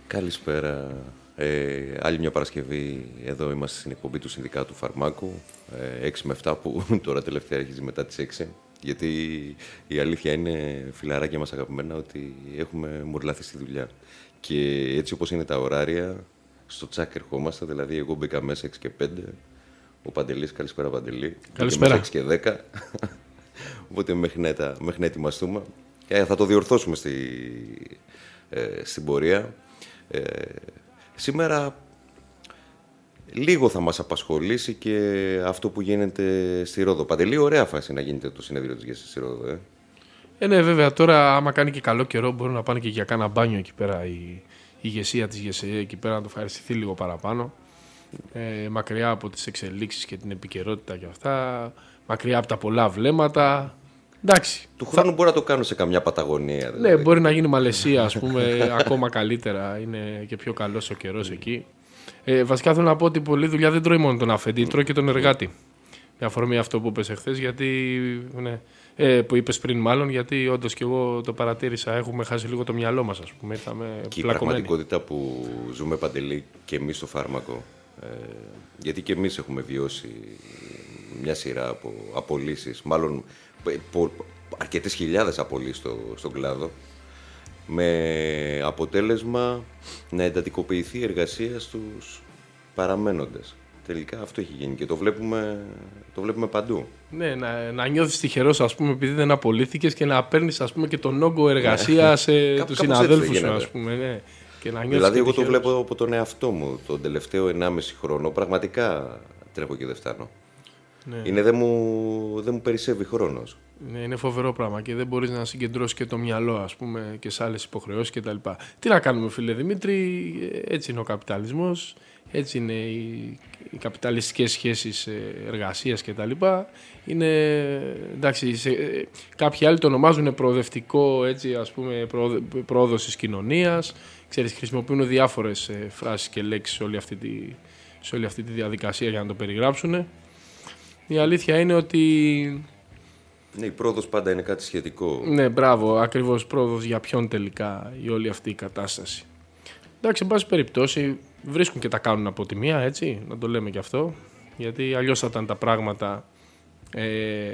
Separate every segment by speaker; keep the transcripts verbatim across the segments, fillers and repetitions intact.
Speaker 1: Καλησπέρα. Ε, άλλη μια Παρασκευή εδώ είμαστε στην εκπομπή του Συνδικάτου Φαρμάκου, ε, έξι με επτά που τώρα τελευταία αρχίζει μετά τις έξι. Γιατί η αλήθεια είναι, φιλαράκια μας αγαπημένα, ότι έχουμε μουρλάθει στη δουλειά. Και έτσι όπως είναι τα ωράρια, στο τσάκ ερχόμαστε, δηλαδή εγώ μπήκα μέσα έξι και πέντε, ο Παντελής, καλησπέρα Παντελή,
Speaker 2: καλησπέρα.
Speaker 1: έξι και δέκα, οπότε μέχρι να, μέχρι να ετοιμαστούμε. Ε, θα το διορθώσουμε στη, ε, στην πορεία. Ε, σήμερα λίγο θα μας απασχολήσει και αυτό που γίνεται στη Ρόδο. Παντελή, ωραία φάση να γίνεται το συνέδριο της ΓΕΣΕ στη Ρόδο, ε.
Speaker 2: Ε, ναι, βέβαια, τώρα άμα κάνει και καλό καιρό μπορούν να πάνε και για κάνα μπάνιο εκεί πέρα η, η ηγεσία της ΓΕΣΕ, εκεί πέρα να το ευχαριστηθεί λίγο παραπάνω. Ε, μακριά από τις εξελίξεις και την επικαιρότητα και αυτά, μακριά από τα πολλά βλέμματα. Εντάξει.
Speaker 1: Του χρόνου θα... μπορεί να το κάνουν σε καμιά Παταγωνία. Δηλαδή.
Speaker 2: Ναι, μπορεί να γίνει Μαλαισία, ας πούμε, ακόμα καλύτερα. Είναι και πιο καλός ο καιρός εκεί. Ε, βασικά θέλω να πω ότι πολλή δουλειά δεν τρώει μόνο τον αφέντη, τρώει και τον εργάτη. Με αφορμή αυτό που είπες εχθές, γιατί. Ναι, ε, που είπες πριν, μάλλον, γιατί όντως και εγώ το παρατήρησα. Έχουμε χάσει λίγο το μυαλό μας, ας πούμε. Ήρθαμε
Speaker 1: και
Speaker 2: πλακωμένοι.
Speaker 1: Η πραγματικότητα που ζούμε, Παντελή, και εμείς στο φάρμακο. Ε, γιατί και εμείς έχουμε βιώσει μια σειρά από απολύσεις, μάλλον πο, αρκετές χιλιάδες απολύσεις στο, στον κλάδο, με αποτέλεσμα να εντατικοποιηθεί η εργασία στους παραμένοντες. Τελικά αυτό έχει γίνει και το βλέπουμε, το βλέπουμε παντού.
Speaker 2: Ναι, να, να νιώθεις τυχερός, ας πούμε, επειδή δεν απολύθηκες και να παίρνεις, ας πούμε, και τον όγκο εργασίας ε, του συναδέλφου σου, ας πούμε. Ναι. Και να
Speaker 1: δηλαδή, εγώ
Speaker 2: τυχερός.
Speaker 1: το βλέπω από τον εαυτό μου τον τελευταίο ενάμιση χρόνο. Πραγματικά τρέχω και δεν φτάνω.
Speaker 2: Ναι.
Speaker 1: Είναι, δεν μου, δεν μου περισσεύει χρόνος.
Speaker 2: Ναι, είναι φοβερό πράγμα και δεν μπορείς να συγκεντρώσεις και το μυαλό, ας πούμε, και σε άλλες υποχρεώσεις κτλ. Τι να κάνουμε, φίλε Δημήτρη, έτσι είναι ο καπιταλισμός, έτσι είναι οι, οι καπιταλιστικές σχέσεις εργασίας κτλ. Είναι, εντάξει, σε, κάποιοι άλλοι το ονομάζουν προοδευτικό, έτσι, ας πούμε, πρόοδος της κοινωνίας. Ξέρεις, χρησιμοποιούν διάφορες φράσεις και λέξεις σε όλη αυτή τη, σε όλη αυτή τη διαδικασία για να το περιγράψουν. Η αλήθεια είναι ότι...
Speaker 1: Ναι, η πρόοδος πάντα είναι κάτι σχετικό.
Speaker 2: Ναι, μπράβο, ακριβώς, πρόοδος για ποιον τελικά η όλη αυτή η κατάσταση. Εντάξει, εν πάση περιπτώσει, βρίσκουν και τα κάνουν από τη μία, έτσι, να το λέμε και αυτό, γιατί αλλιώς θα ήταν τα πράγματα, ε,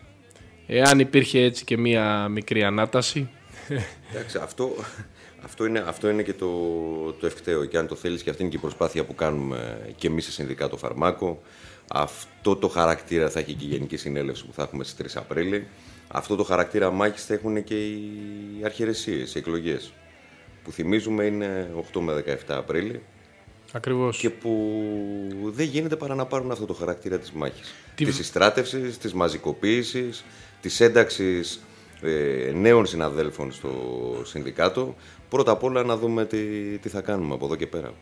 Speaker 2: εάν υπήρχε έτσι και μία μικρή ανάταση.
Speaker 1: Εντάξει, αυτό, αυτό, είναι, αυτό είναι και το, το ευκταίο, και αν το θέλεις, και αυτή είναι και η προσπάθεια που κάνουμε και εμείς σε Συνδικάτο Φαρμάκο. Αυτό το χαρακτήρα θα έχει και η Γενική Συνέλευση που θα έχουμε στις τρεις Απρίλη. Αυτό το χαρακτήρα μάχης θα έχουν και οι αρχαιρεσίες, οι εκλογές, που θυμίζουμε είναι οκτώ με δεκαεπτά Απρίλη.
Speaker 2: Ακριβώς.
Speaker 1: Και που δεν γίνεται παρά να πάρουν αυτό το χαρακτήρα της μάχης.
Speaker 2: Τι...
Speaker 1: Της συστράτευσης, της μαζικοποίησης, της ένταξης ε, νέων συναδέλφων στο Συνδικάτο. Πρώτα απ' όλα να δούμε τι, τι θα κάνουμε από εδώ και πέρα.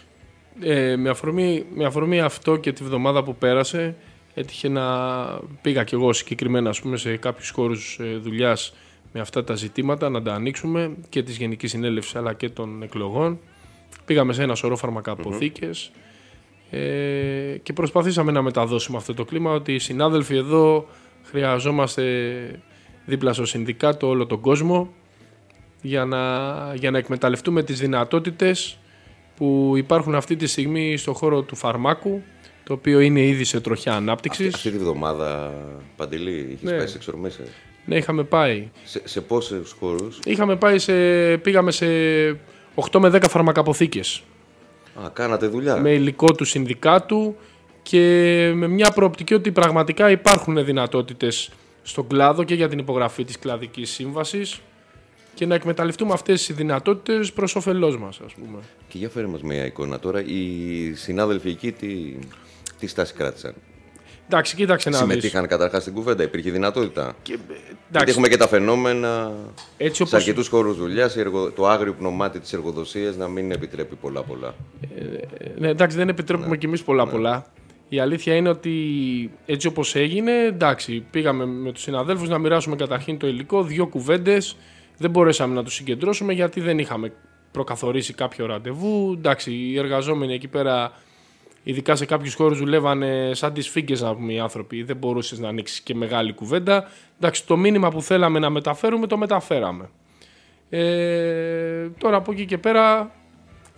Speaker 2: Ε, με, αφορμή, με αφορμή αυτό και τη βδομάδα που πέρασε, έτυχε να πήγα κι εγώ συγκεκριμένα, ας πούμε, σε κάποιους χώρους ε, δουλειάς με αυτά τα ζητήματα, να τα ανοίξουμε, και της Γενικής Συνέλευσης αλλά και των εκλογών. Πήγαμε σε ένα σωρό φαρμακαποθήκες mm-hmm. ε, και προσπαθήσαμε να μεταδώσουμε αυτό το κλίμα, ότι οι συνάδελφοι εδώ χρειαζόμαστε δίπλα στο Συνδικάτο όλο τον κόσμο για να, για να εκμεταλλευτούμε τις δυνατότητες που υπάρχουν αυτή τη στιγμή στον χώρο του φαρμάκου, το οποίο είναι ήδη σε τροχιά ανάπτυξης.
Speaker 1: Αυτή, αυτή τη βδομάδα, Παντελή, είχες
Speaker 2: ναι.
Speaker 1: πάει σε εξορμήσεις?
Speaker 2: Ναι, είχαμε πάει.
Speaker 1: Σε, σε πόσους χώρους?
Speaker 2: Είχαμε πάει σε, πήγαμε σε οκτώ με δέκα φαρμακαποθήκες.
Speaker 1: Α, κάνατε δουλειά.
Speaker 2: Με υλικό του συνδικάτου και με μια προοπτική ότι πραγματικά υπάρχουν δυνατότητες στον κλάδο και για την υπογραφή της κλαδικής σύμβασης, και να εκμεταλλευτούμε αυτές τις δυνατότητες προς όφελός μας, ας πούμε.
Speaker 1: Και για φέρε μας μια εικόνα τώρα. Οι συνάδελφοι εκεί τι, τι στάση κράτησαν?
Speaker 2: Εντάξει, κοίταξε να δεις.
Speaker 1: Συμμετείχαν καταρχάς στην κουβέντα, υπήρχε δυνατότητα?
Speaker 2: Και,
Speaker 1: γιατί έχουμε και τα φαινόμενα
Speaker 2: έτσι όπως...
Speaker 1: σε αρκετούς χώρους δουλειάς, το άγριο πνομμάτι της εργοδοσίας να μην επιτρέπει πολλά πολλά.
Speaker 2: Ε, ναι, εντάξει, δεν επιτρέπουμε ναι. κι εμείς πολλά ναι. πολλά. Η αλήθεια είναι ότι έτσι όπως έγινε, εντάξει, πήγαμε με τους συναδέλφους να μοιράσουμε καταρχήν το υλικό, δύο κουβέντες. Δεν μπορέσαμε να τους συγκεντρώσουμε γιατί δεν είχαμε προκαθορίσει κάποιο ραντεβού. Εντάξει, οι εργαζόμενοι εκεί πέρα, ειδικά σε κάποιους χώρους, δουλεύανε σαν τις φίγκες, να πούμε, οι άνθρωποι. Δεν μπορούσες να ανοίξεις και μεγάλη κουβέντα. Εντάξει, το μήνυμα που θέλαμε να μεταφέρουμε, το μεταφέραμε. Ε, τώρα από εκεί και πέρα,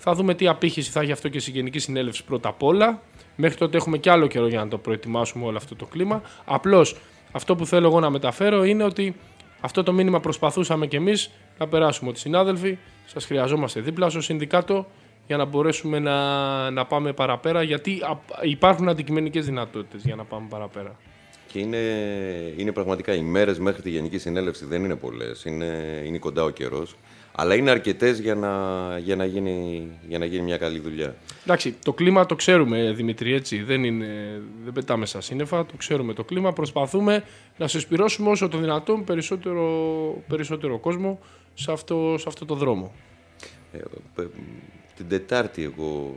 Speaker 2: Θα δούμε τι απήχηση θα έχει αυτό και στη Γενική Συνέλευση πρώτα απ' όλα. Μέχρι τότε έχουμε και άλλο καιρό για να το προετοιμάσουμε όλο αυτό το κλίμα. Απλώς αυτό που θέλω εγώ να μεταφέρω είναι ότι αυτό το μήνυμα προσπαθούσαμε κι εμείς να περάσουμε. Ότι συνάδελφοι, σας χρειαζόμαστε δίπλα στο συνδικάτο για να μπορέσουμε να, να πάμε παραπέρα. Γιατί υπάρχουν αντικειμενικές δυνατότητες για να πάμε παραπέρα.
Speaker 1: Και είναι, είναι πραγματικά οι μέρες μέχρι τη Γενική Συνέλευση δεν είναι πολλές. Είναι, είναι κοντά ο καιρός. Αλλά είναι αρκετές για να, για, να γίνει, για να γίνει μια καλή δουλειά.
Speaker 2: Εντάξει, το κλίμα το ξέρουμε, Δημήτρη, έτσι. Δεν, είναι, δεν πετάμε στα σύννεφα, το ξέρουμε το κλίμα. Προσπαθούμε να συσπυρώσουμε όσο το δυνατόν περισσότερο, περισσότερο κόσμο σε αυτό, σε αυτό το δρόμο.
Speaker 1: Ε, την Τετάρτη εγώ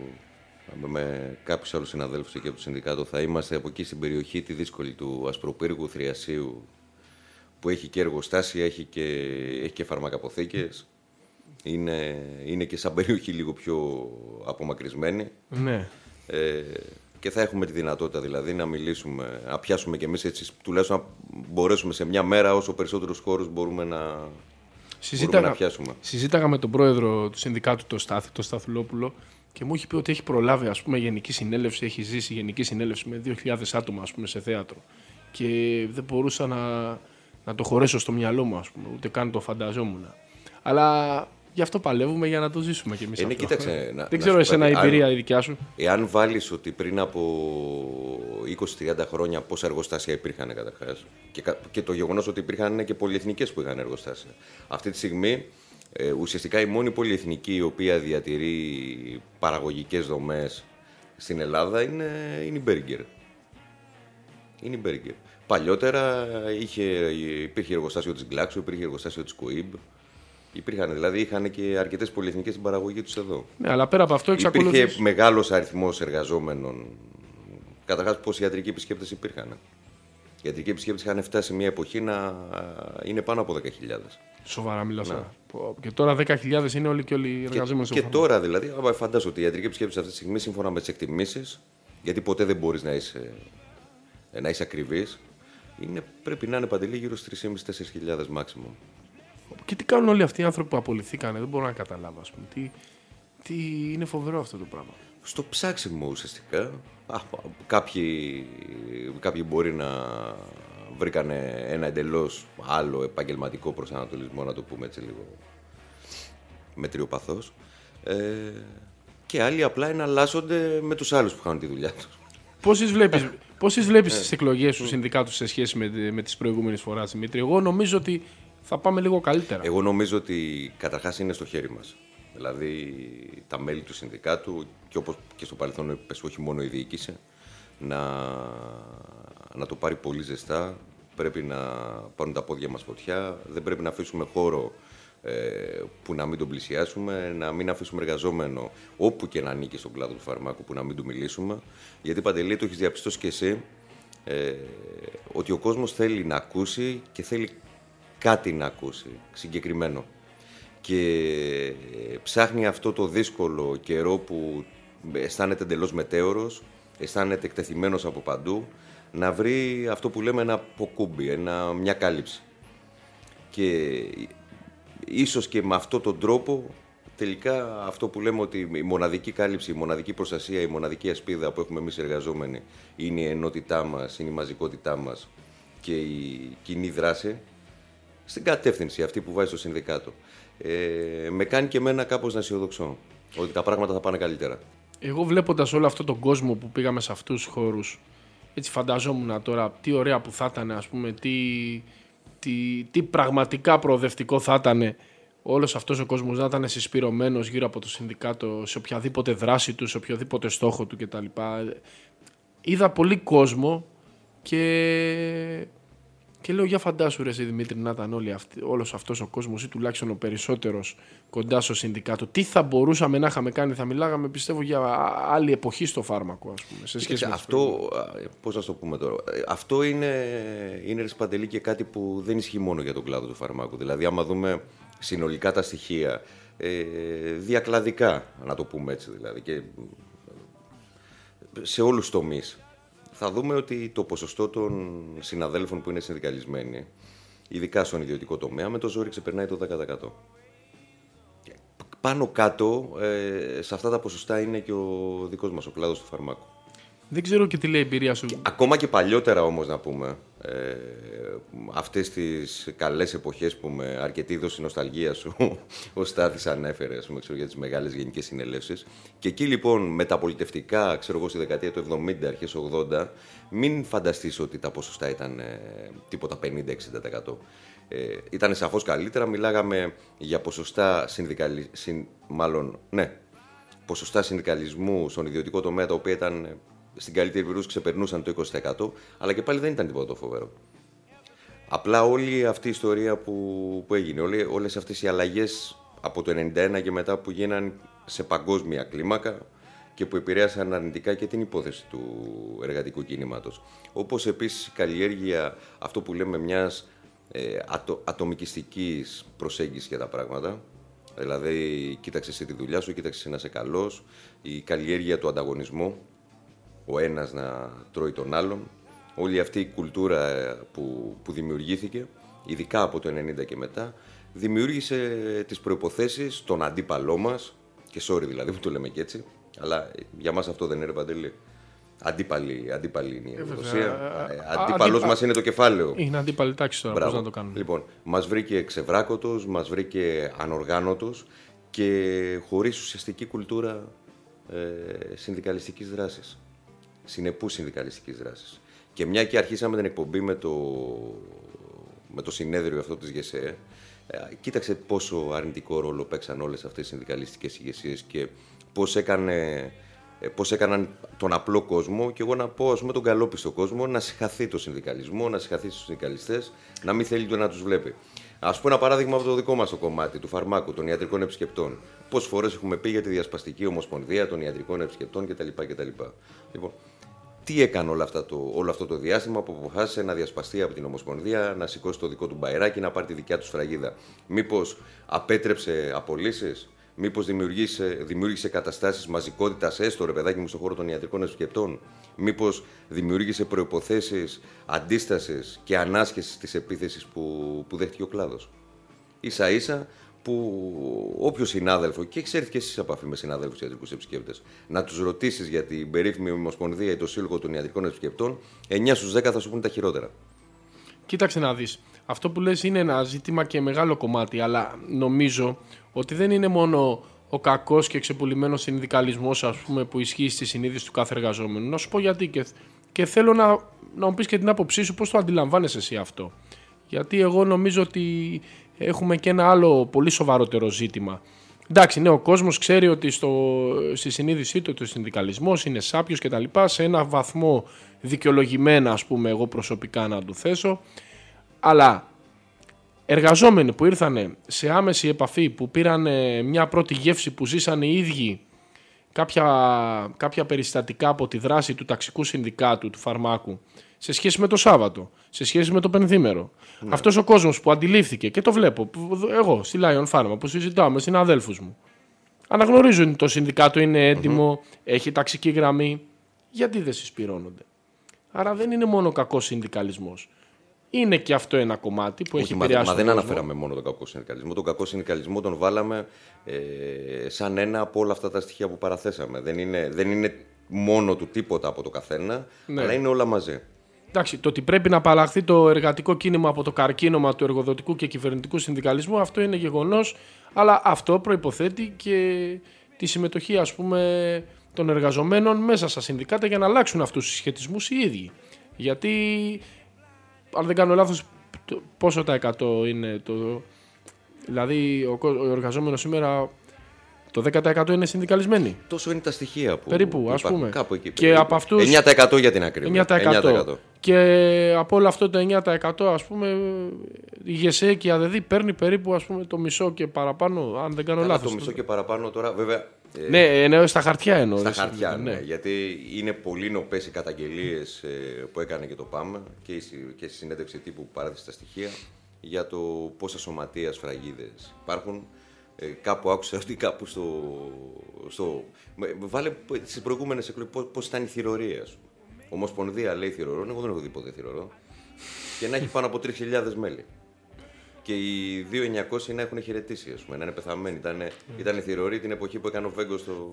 Speaker 1: με κάποιους άλλους συναδέλφους εκεί από το Συνδικάτο θα είμαστε από εκεί στην περιοχή τη δύσκολη του Ασπροπύργου, Θριασίου, που έχει και εργοστάσια, έχει και, έχει και φαρμακαποθήκες. Είναι, είναι και σαν περιοχή λίγο πιο απομακρυσμένη.
Speaker 2: Ναι.
Speaker 1: Ε, και θα έχουμε τη δυνατότητα δηλαδή να μιλήσουμε, να πιάσουμε κι εμείς έτσι, τουλάχιστον να μπορέσουμε σε μια μέρα όσο περισσότερους χώρους μπορούμε να,
Speaker 2: συζήταγα,
Speaker 1: μπορούμε να πιάσουμε.
Speaker 2: Συζήταγα με τον πρόεδρο του Συνδικάτου, τον Στάθη, τον Σταθουλόπουλο, και μου έχει πει ότι έχει προλάβει, ας πούμε, Γενική Συνέλευση, έχει ζήσει Γενική Συνέλευση με δύο χιλιάδες άτομα, ας πούμε, σε θέατρο. Και δεν μπορούσα να, να το χωρέσω στο μυαλό μου, ας πούμε, ούτε καν το φανταζόμουν. Αλλά γι' αυτό παλεύουμε για να το ζήσουμε κι εμείς.
Speaker 1: Είναι,
Speaker 2: αυτό.
Speaker 1: Κοίταξε, να,
Speaker 2: δεν ξέρω εσένα η εμπειρία η δικιά σου.
Speaker 1: Εάν βάλεις ότι πριν από είκοσι τριάντα χρόνια πόσα εργοστάσια υπήρχαν καταρχάς και, και το γεγονός ότι υπήρχαν και πολυεθνικές που είχαν εργοστάσια. Αυτή τη στιγμή ε, ουσιαστικά η μόνη πολυεθνική η οποία διατηρεί παραγωγικές δομές στην Ελλάδα είναι, είναι η Berger. Είναι η Berger. Παλιότερα είχε, υπήρχε εργοστάσιο της Glaxo, υπήρχε εργοστάσιο της Coib. Υπήρχαν, δηλαδή είχαν και αρκετές πολυεθνικές στην παραγωγή τους εδώ.
Speaker 2: Ναι, αλλά πέρα από αυτό εξακολουθεί.
Speaker 1: Υπήρχε μεγάλος αριθμός εργαζόμενων. Καταρχάς, πόσοι ιατρικοί επισκέπτες υπήρχαν. Οι ιατρικοί επισκέπτες είχαν φτάσει μια εποχή να είναι πάνω από δέκα χιλιάδες.
Speaker 2: Σοβαρά μιλάς. Και τώρα δέκα χιλιάδες είναι όλοι και όλοι οι εργαζόμενοι.
Speaker 1: Και, και τώρα δηλαδή, φαντάζομαι ότι οι ιατρικοί επισκέπτες αυτή τη στιγμή, σύμφωνα με τις εκτιμήσεις, γιατί ποτέ δεν μπορείς να είσαι, να είσαι ακριβής, είναι, πρέπει να είναι Παντελή γύρω στις τρεις χιλιάδες με τέσσερις χιλιάδες maximum.
Speaker 2: Και τι κάνουν όλοι αυτοί οι άνθρωποι που απολυθήκανε, δεν μπορώ να καταλάβω. Ας πούμε. Τι, τι είναι φοβερό αυτό το πράγμα.
Speaker 1: Στο ψάξιμο ουσιαστικά. Α, κάποιοι, κάποιοι μπορεί να βρήκανε ένα εντελώς άλλο επαγγελματικό προσανατολισμό, να το πούμε έτσι λίγο μετριοπαθώς. Ε, και άλλοι απλά εναλλάσσονται με τους άλλους που κάνουν τη δουλειά τους.
Speaker 2: Πώς τις βλέπεις, πώς τις βλέπεις τις εκλογές του συνδικάτου σε σχέση με, με τις προηγούμενες φορές, Δημήτρη? Εγώ νομίζω ότι θα πάμε λίγο καλύτερα.
Speaker 1: Εγώ νομίζω ότι καταρχάς είναι στο χέρι μας. Δηλαδή τα μέλη του συνδικάτου και όπως και στο παρελθόν είπες, όχι μόνο η διοίκηση, να, να το πάρει πολύ ζεστά. Πρέπει να πάρουν τα πόδια μας φωτιά. Δεν πρέπει να αφήσουμε χώρο ε, που να μην τον πλησιάσουμε, να μην αφήσουμε εργαζόμενο όπου και να ανήκει στον κλάδο του φαρμάκου που να μην του μιλήσουμε. Γιατί Παντελή, το έχεις διαπιστώσει και εσύ, ε, ότι ο κόσμος θέλει να ακούσει και θέλει κάτι να ακούσει συγκεκριμένο. Και ψάχνει αυτό το δύσκολο καιρό που αισθάνεται εντελώς μετέωρος, αισθάνεται εκτεθειμένος από παντού, να βρει αυτό που λέμε ένα αποκούμπι, ένα, μια κάλυψη. Και ίσως και με αυτόν τον τρόπο, τελικά αυτό που λέμε ότι η μοναδική κάλυψη, η μοναδική προστασία, η μοναδική ασπίδα που έχουμε εμείς εργαζόμενοι είναι η ενότητά μας, είναι η μαζικότητά μας και η κοινή δράση, στην κατεύθυνση αυτή που βάζει στο συνδικάτο. Ε, με κάνει και εμένα κάπως να αισιοδοξώ ότι τα πράγματα θα πάνε καλύτερα.
Speaker 2: Εγώ βλέποντας όλο αυτόν τον κόσμο που πήγαμε σε αυτούς τους χώρους, έτσι φανταζόμουν τώρα τι ωραία που θα ήταν, ας πούμε, τι, τι, τι πραγματικά προοδευτικό θα ήταν όλος αυτός ο κόσμος να ήταν συσπυρωμένος γύρω από το συνδικάτο σε οποιαδήποτε δράση του, σε οποιοδήποτε στόχο του κτλ. Είδα πολύ κόσμο και... Και λέω, για φαντάσου ρε εσύ Δημήτρη, να ήταν όλοι αυτοί, όλος αυτός ο κόσμος ή τουλάχιστον ο περισσότερος κοντά στο συνδικάτο. Τι θα μπορούσαμε να είχαμε κάνει, θα μιλάγαμε πιστεύω για άλλη εποχή στο φάρμακο, ας πούμε. Σε σχέση με
Speaker 1: αυτό, πώς να το πούμε τώρα, αυτό είναι, είναι ρε Παντελή και κάτι που δεν ισχύει μόνο για τον κλάδο του φαρμάκου. Δηλαδή άμα δούμε συνολικά τα στοιχεία, ε, διακλαδικά να το πούμε έτσι δηλαδή, και σε όλους τους τομείς. Θα δούμε ότι το ποσοστό των συναδέλφων που είναι συνδικαλισμένοι, ειδικά στον ιδιωτικό τομέα, με το ζόρι ξεπερνάει το δέκα τοις εκατό. πάνω κάτω ε, σε αυτά τα ποσοστά είναι και ο δικός μας ο κλάδος του φαρμάκου.
Speaker 2: Δεν ξέρω και τι λέει η εμπειρία σου.
Speaker 1: Και, ακόμα και παλιότερα όμως να πούμε, ε, αυτές τις καλές εποχές που με αρκετή δόση νοσταλγία σου ο Στάθης ανέφερε, ας πούμε, ξέρω, για τις μεγάλες γενικές συνελεύσεις. Και εκεί λοιπόν μεταπολιτευτικά, ξέρω εγώ, στη δεκαετία του εβδομήντα, αρχές ογδόντα, μην φανταστείς ότι τα ποσοστά ήταν ε, τίποτα πενήντα με εξήντα τοις εκατό. Ε, ήταν σαφώς καλύτερα, μιλάγαμε για ποσοστά συνδικαλι... συν... μάλλον, ναι, ποσοστά συνδικαλισμού στον ιδιωτικό τομέα, τα οποία ήταν στην καλύτερη περίπτωση ξεπερνούσαν το είκοσι τοις εκατό, αλλά και πάλι δεν ήταν τίποτα το φοβερό. Απλά όλη αυτή η ιστορία που, που έγινε, όλη, όλες αυτές οι αλλαγές από το ενενήντα ένα και μετά που γίναν σε παγκόσμια κλίμακα και που επηρέασαν αρνητικά και την υπόθεση του εργατικού κινήματος. Όπως επίσης η καλλιέργεια, αυτό που λέμε μιας ε, ατο, ατομικιστικής προσέγγισης για τα πράγματα. Δηλαδή, κοίταξε εσύ τη δουλειά σου, κοίταξε εσύ να είσαι καλός, η καλλιέργεια του ανταγωνισμού, ο ένας να τρώει τον άλλον. Όλη αυτή η κουλτούρα που, που δημιουργήθηκε, ειδικά από το ενενήντα και μετά, δημιούργησε τις προϋποθέσεις στον αντίπαλό μας, και sorry δηλαδή που το λέμε και έτσι, αλλά για μας αυτό δεν είναι, Παντελή. Αντίπαλη, αντίπαλη είναι η εργοδοσία. Αντίπαλος μας είναι το κεφάλαιο.
Speaker 2: Είναι αντίπαλη τάξη τώρα, πώς να το κάνουμε.
Speaker 1: Λοιπόν, μας βρήκε ξεβράκωτος, μας βρήκε ανοργάνωτος και χωρίς ουσιαστική κουλτούρα ε, συνδικαλιστικής δράσης. Συνεπούς συνδικαλιστικής δράσης. Και μια και αρχίσαμε την εκπομπή με το, με το συνέδριο αυτό της ΓΕΣΕ, ε, κοίταξε πόσο αρνητικό ρόλο παίξαν όλες αυτές οι συνδικαλιστικές ηγεσίες και πώς, έκανε, ε, πώς έκαναν τον απλό κόσμο, και εγώ να πω, ας πούμε, τον καλόπιστο κόσμο, να συγχαθεί το συνδικαλισμό, να συγχαθεί στους συνδικαλιστές, να μην θέλει το να τους βλέπει. Ας πούμε ένα παράδειγμα από το δικό μας το κομμάτι του φαρμάκου, των ιατρικών επισκεπτών. Πόσες φορές έχουμε πει για τη Διασπαστική Ομοσπονδία των Ιατρικών Επισκεπτών κτλ. κτλ. Λοιπόν, τι έκανε όλο, αυτά το, όλο αυτό το διάστημα που αποφάσισε να διασπαστεί από την Ομοσπονδία, να σηκώσει το δικό του μπαϊράκι, να πάρει τη δικιά του σφραγίδα? Μήπως απέτρεψε απολύσεις? Μήπως δημιούργησε, δημιούργησε καταστάσεις μαζικότητας, έστω ρε παιδάκι μου, στον χώρο των ιατρικών επισκεπτών? Μήπως δημιούργησε προϋποθέσεις αντίστασης και ανάσχεσης της επίθεσης που, που δέχτηκε ο κλάδος? Ίσα ίσα που όποιο συνάδελφο, και έχεις έρθει και εσείς σε επαφή με συναδέλφους ιατρικούς επισκέπτες, να τους ρωτήσεις για την περίφημη Ομοσπονδία ή το Σύλλογο των Ιατρικών Επισκεπτών, εννιά στους δέκα θα σου πούνε τα χειρότερα. Κοίταξε
Speaker 2: να δεις. Αυτό που λες είναι ένα ζήτημα και μεγάλο κομμάτι, αλλά νομίζω ότι δεν είναι μόνο ο κακός και ξεπουλημένος συνδικαλισμός, ας πούμε, που ισχύει στη συνείδηση του κάθε εργαζόμενου. Να σου πω γιατί, και, και θέλω να, να μου πεις και την άποψή σου, πώς το αντιλαμβάνεσαι εσύ αυτό. Γιατί εγώ νομίζω ότι έχουμε και ένα άλλο πολύ σοβαρότερο ζήτημα. Εντάξει, ναι, ο κόσμος ξέρει ότι στο, στη συνείδησή του ο συνδικαλισμός είναι σάπιος και τα λοιπά, σε ένα βαθμό δικαιολογημένα, ας πούμε, εγώ προσωπικά να του θέσω, αλλά εργαζόμενοι που ήρθαν σε άμεση επαφή, που πήραν μια πρώτη γεύση, που ζήσαν οι ίδιοι κάποια, κάποια περιστατικά από τη δράση του ταξικού συνδικάτου, του φαρμάκου, σε σχέση με το Σάββατο, σε σχέση με το πενθήμερο. Ναι. Αυτός ο κόσμος που αντιλήφθηκε, και το βλέπω εγώ στη Lion Pharma που συζητάω με συναδέλφους μου, αναγνωρίζουν ότι το συνδικάτο είναι έτοιμο, mm-hmm. έχει ταξική γραμμή, γιατί δεν συσπυρώνονται? Άρα δεν είναι μόνο κακός συνδικαλισμός. Είναι και αυτό ένα κομμάτι που Όχι, έχει επηρεάσει. Μα, μα δεν αναφέραμε μόνο τον κακό συνδικαλισμό. Τον κακό συνδικαλισμό τον βάλαμε ε, σαν ένα από όλα αυτά τα στοιχεία που παραθέσαμε. Δεν είναι, δεν είναι μόνο του τίποτα από το καθένα, ναι. αλλά είναι όλα μαζί. Εντάξει, το ότι πρέπει να απαλλαχθεί το εργατικό κίνημα από το καρκίνωμα του εργοδοτικού και κυβερνητικού συνδικαλισμού, αυτό είναι γεγονός, αλλά αυτό προϋποθέτει και τη συμμετοχή, ας πούμε, των εργαζομένων μέσα στα συνδικάτα για να αλλάξουν αυτούς τους συσχετισμούς οι ίδιοι. Γιατί, αν δεν κάνω λάθος, πόσο τα εκατό είναι το... Δηλαδή, ο, ο εργαζόμενος σήμερα... Το δέκα τοις εκατό είναι συνδικαλισμένοι. Τόσο είναι τα στοιχεία που περίπου, ας πούμε.
Speaker 1: Κάπου εκεί.
Speaker 2: Και από αυτούς...
Speaker 1: εννιά τοις εκατό για την ακρίβεια.
Speaker 2: εννιά τοις εκατό. εννιά τοις εκατό. Και από όλο αυτό το εννιά τοις εκατό, ας πούμε, η ΓΕΣΕ και η ΑΔΕΔΗ παίρνει περίπου, ας πούμε, το μισό και παραπάνω, αν δεν κάνω Καλά, λάθος.
Speaker 1: Το μισό και παραπάνω τώρα, βέβαια.
Speaker 2: Ναι, εννοώ στα χαρτιά εννοώ.
Speaker 1: Στα χαρτιά, ναι. ναι. Γιατί είναι πολύ νοπές οι καταγγελίες που έκανε και το ΠΑΜ και στη συνέντευξη τύπου που παράδεισε τα στοιχεία για το πόσα σωματεία σφραγίδες υπάρχουν. Ε, κάπου άκουσα ότι κάπου στο, στο... Βάλε στις προηγούμενες εκλογές πώς, πώς ήταν η θηρορία σου. Ομοσπονδία λέει θηρορών, εγώ δεν έχω δει ποτέ θηρορό. Και να έχει πάνω από τρεις χιλιάδες μέλη. και οι δύο εννιακόσιοι να έχουν χαιρετήσει, ας πούμε, να είναι πεθαμένοι. Ήταν, mm. ήταν θηροροί την εποχή που έκανε ο Βέγκος στο.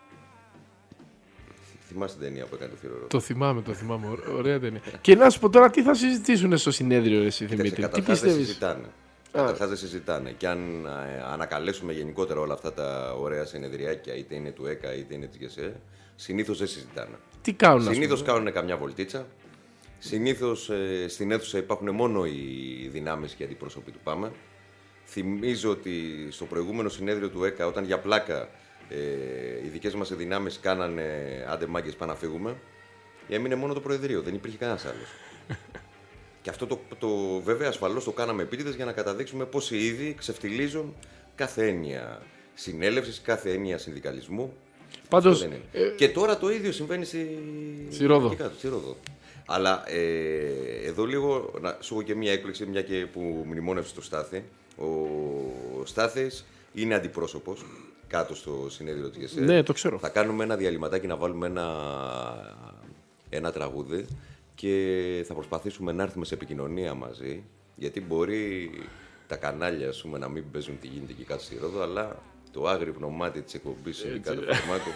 Speaker 1: Θυμάσαι την ταινία που έκανε το θηρορό?
Speaker 2: Το θυμάμαι, το θυμάμαι. Ωραία ταινία. Και να σου πω τώρα τι θα συζητήσουν στο συνέδριο, εσύ Δημήτρη? Τι πιστεύεις?
Speaker 1: Καταρχάς δεν συζητάνε. Και αν ε, ανακαλέσουμε γενικότερα όλα αυτά τα ωραία συνεδριάκια, είτε είναι του ΕΚΑ είτε είναι της ΓΕΣΕ, συνήθως δεν συζητάνε.
Speaker 2: Τι κάνουν?
Speaker 1: Συνήθως κάνουν καμιά βολτίτσα. Συνήθως ε, στην αίθουσα υπάρχουν μόνο οι δυνάμεις και οι αντιπρόσωποι του ΠΑΜΕ. Θυμίζω ότι στο προηγούμενο συνέδριο του ΕΚΑ, όταν για πλάκα ε, οι δικές μας δυνάμεις κάνανε άντε μάγκες πάμε να φύγουμε, έμεινε μόνο το Προεδρείο, δεν υπήρχε κανένας άλλος. Και αυτό το, το βέβαια ασφαλώς το κάναμε επίτηδες για να καταδείξουμε πώς οι ίδιοι ξεφτιλίζουν κάθε έννοια συνέλευσης, κάθε έννοια συνδικαλισμού.
Speaker 2: Πάντως, ε...
Speaker 1: Και τώρα το ίδιο συμβαίνει στη,
Speaker 2: στη Ρόδο.
Speaker 1: Στη Ρόδο. Αλλά ε, εδώ λίγο να σου έχω και μια έκπληξη, μια και που μνημόνευσε το Στάθη. Ο Στάθης είναι αντιπρόσωπος κάτω στο συνέδριο της ΓΕΣΕ.
Speaker 2: Ναι, το ξέρω.
Speaker 1: Θα κάνουμε ένα διαλυματάκι να βάλουμε ένα, ένα τραγούδι και θα προσπαθήσουμε να έρθουμε σε επικοινωνία μαζί, γιατί μπορεί τα κανάλια ας πούμε, να μην παίζουν τι γίνεται εκεί κάτω στη Ρόδο, αλλά το άγρυπνο μάτι της εκπομπής ειδικά του φαρμάκου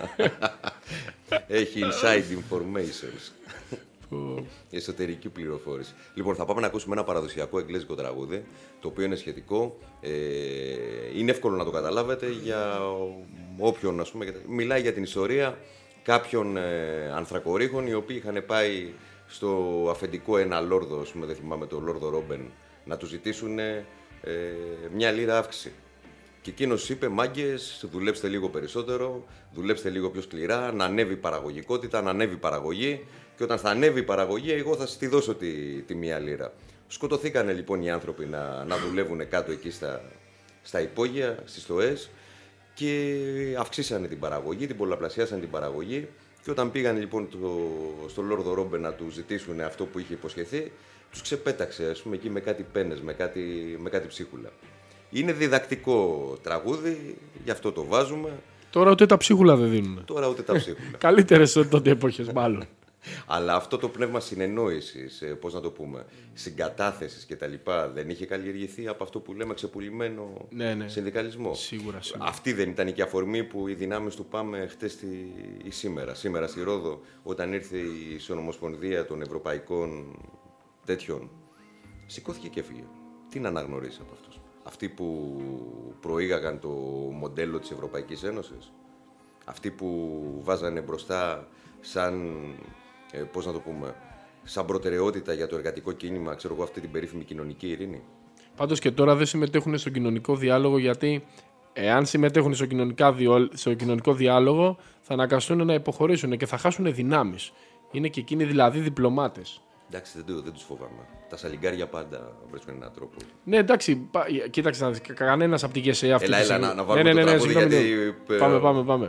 Speaker 1: έχει inside informations. Εσωτερική πληροφόρηση. Λοιπόν, θα πάμε να ακούσουμε ένα παραδοσιακό εγγλέζικο τραγούδι, το οποίο είναι σχετικό. Ε, είναι εύκολο να το καταλάβετε για όποιον, ας πούμε, μιλάει για την ιστορία κάποιων ε, ανθρακορίχων οι οποίοι είχαν πάει στο αφεντικό ένα λόρδο, ας πούμε, δεν θυμάμαι, το Λόρδο Ρόμπεν, να του ζητήσουν ε, μια λίρα αύξηση. Και εκείνος είπε: μάγκες, δουλέψτε λίγο περισσότερο, δουλέψτε λίγο πιο σκληρά, να ανέβει η παραγωγικότητα, να ανέβει η παραγωγή. Και όταν θα ανέβει η παραγωγή, εγώ θα τη δώσω τη, τη μία λίρα. Σκοτωθήκανε λοιπόν οι άνθρωποι να, να δουλεύουν κάτω εκεί στα, στα υπόγεια, στις στοές, και αυξήσανε την παραγωγή, την πολλαπλασιάσανε την παραγωγή. Και όταν πήγαν λοιπόν το, στο Λόρδο Ρόμπε να του ζητήσουν αυτό που είχε υποσχεθεί, τους ξεπέταξε, ας πούμε, εκεί με κάτι πένες, με κάτι, με κάτι ψίχουλα. Είναι διδακτικό τραγούδι, γι' αυτό το βάζουμε.
Speaker 2: Τώρα ούτε τα ψίχουλα δεν δίνουν.
Speaker 1: Τώρα ούτε τα ψίχουλα.
Speaker 2: Καλύτερες τότε εποχές, μάλλον.
Speaker 1: Αλλά αυτό το πνεύμα συνεννόησης, πώς να το πούμε, συγκατάθεσης κτλ. Δεν είχε καλλιεργηθεί από αυτό που λέμε ξεπουλημένο
Speaker 2: ναι, ναι.
Speaker 1: συνδικαλισμό.
Speaker 2: Σίγουρα, σίγουρα.
Speaker 1: Αυτή δεν ήταν και η αφορμή που οι δυνάμεις του ΠΑΜΕ χτες ή σήμερα. Σήμερα στη Ρόδο, όταν ήρθε η Συνομοσπονδία των Ευρωπαϊκών τέτοιων, σηκώθηκε και έφυγε. Τι να αναγνωρίσει από αυτούς? Αυτοί που προήγαγαν το μοντέλο της Ευρωπαϊκής Ένωσης, αυτοί που βάζανε μπροστά σαν, ε, πώς να το πούμε, σαν προτεραιότητα για το εργατικό κίνημα, ξέρω εγώ, αυτή την περίφημη κοινωνική ειρήνη.
Speaker 2: Πάντως και τώρα δεν συμμετέχουν στον κοινωνικό διάλογο, γιατί εάν συμμετέχουν στο, στο κοινωνικό διάλογο θα αναγκαστούν να υποχωρήσουν και θα χάσουν δυνάμεις. Είναι και εκείνοι δηλαδή διπλωμάτες.
Speaker 1: Εντάξει, δεν, δεν τους φοβάμαι. Τα σαλιγκάρια πάντα βρίσκουν έναν τρόπο.
Speaker 2: Ναι, εντάξει, πα, κοίταξε, κανένας από την ΓΕΣΕ αυτή.
Speaker 1: Έλα, έλα, να, να βάλουμε
Speaker 2: ναι, ναι,
Speaker 1: το
Speaker 2: ναι,
Speaker 1: τραγούδι,
Speaker 2: ναι,
Speaker 1: γιατί...
Speaker 2: Ναι. Πάμε, πάμε, πάμε.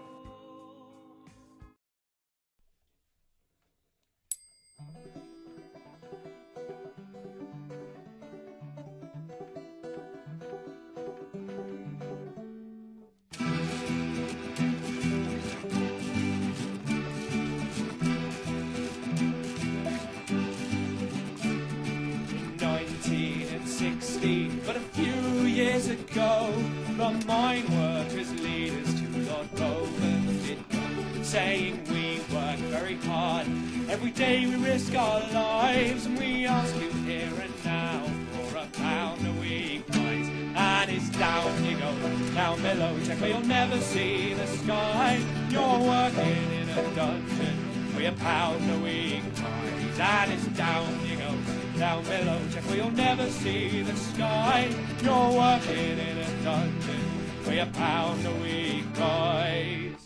Speaker 3: But a few years ago, the mine workers' leaders to Lord Roman did go, saying we work very hard. Every day we risk our lives, and we ask you here and now for a pound a week rise. And it's down you go, down below, check where you'll never see the sky. You're working in a dungeon for your pound a week rise. And it's down you go, down below, check where you'll never see the sky. You're working in a dungeon for your pound a week rise.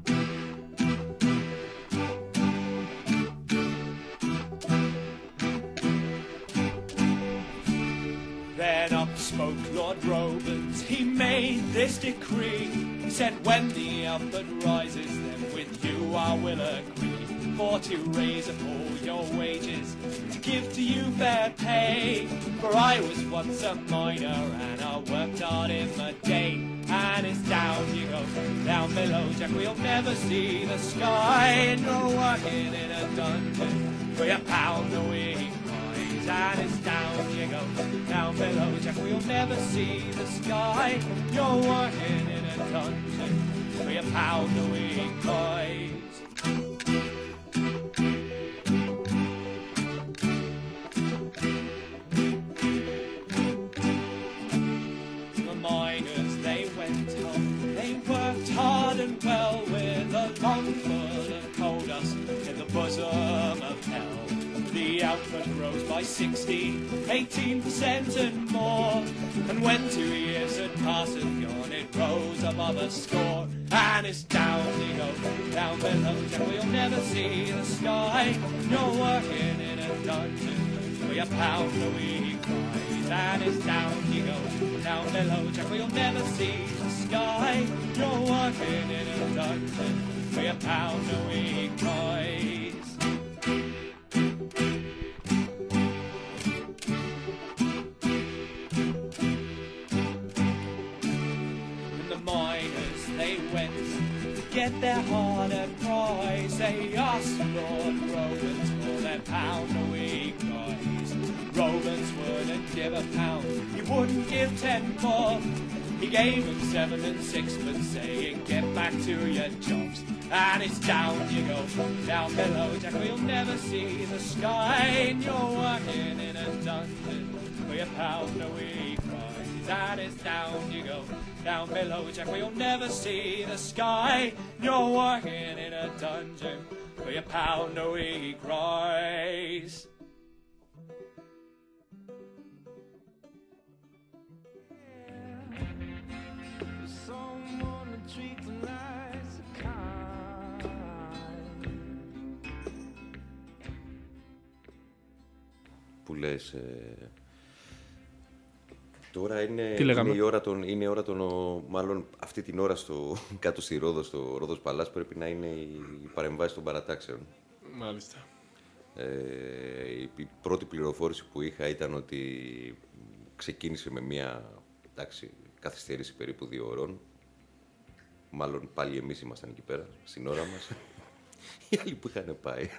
Speaker 3: Then up spoke Lord Robens, he made this decree. He said, when the output rises, then with you I will agree. For to raise up all your wages, to give to you fair pay. For I was once a miner and I worked hard in the day. And it's down you go, down below, Jack, we'll never see the sky. And you're working in a dungeon for your pound a week rise. and it's down you go, down below, Jack, where you'll never see the sky. You're working in a dungeon for your pound a week, boys. The miners, they went home, they worked hard and well with a lung full of coal dust in the bosom of hell. The output rose by sixty, eighteen percent and more. And when two years had passed and gone, it rose above a score. And it's down you go, down below, Jack, where you'll never see the sky. You're working in a dungeon for your pound a week rise. And it's down you go, down below, Jack, where you'll never see the sky. You're working in a dungeon for your pound a week rise. Get their hard-earned prize. They asked Lord Rowlands for their pound a week rise. Rowlands wouldn't give a pound, he wouldn't give ten more. He gave them seven and sixpence, saying, get back to your jobs. And it's down you go, down below, Jack, where you'll never see the sky. And you're working in a dungeon for your pound a week rise. And it's down you go, down below, Jack, where you'll never see the sky. You're working in a dungeon for your pound a week rise.
Speaker 4: Someone to treat them nice and kind.
Speaker 1: Που λες, ε, τώρα είναι,
Speaker 2: είναι
Speaker 1: η ώρα των, είναι η ώρα των, μάλλον αυτή την ώρα στο, κάτω στη Ρόδο, στο Ρόδος Παλάς πρέπει να είναι η παρεμβάση των παρατάξεων.
Speaker 2: Μάλιστα.
Speaker 1: Ε, η, η πρώτη πληροφόρηση που είχα ήταν ότι ξεκίνησε με μια, εντάξει, καθυστέρηση περίπου δύο ώρων. Μάλλον πάλι εμείς ήμασταν εκεί πέρα, στην ώρα μας. Οι άλλοι που είχαν πάει.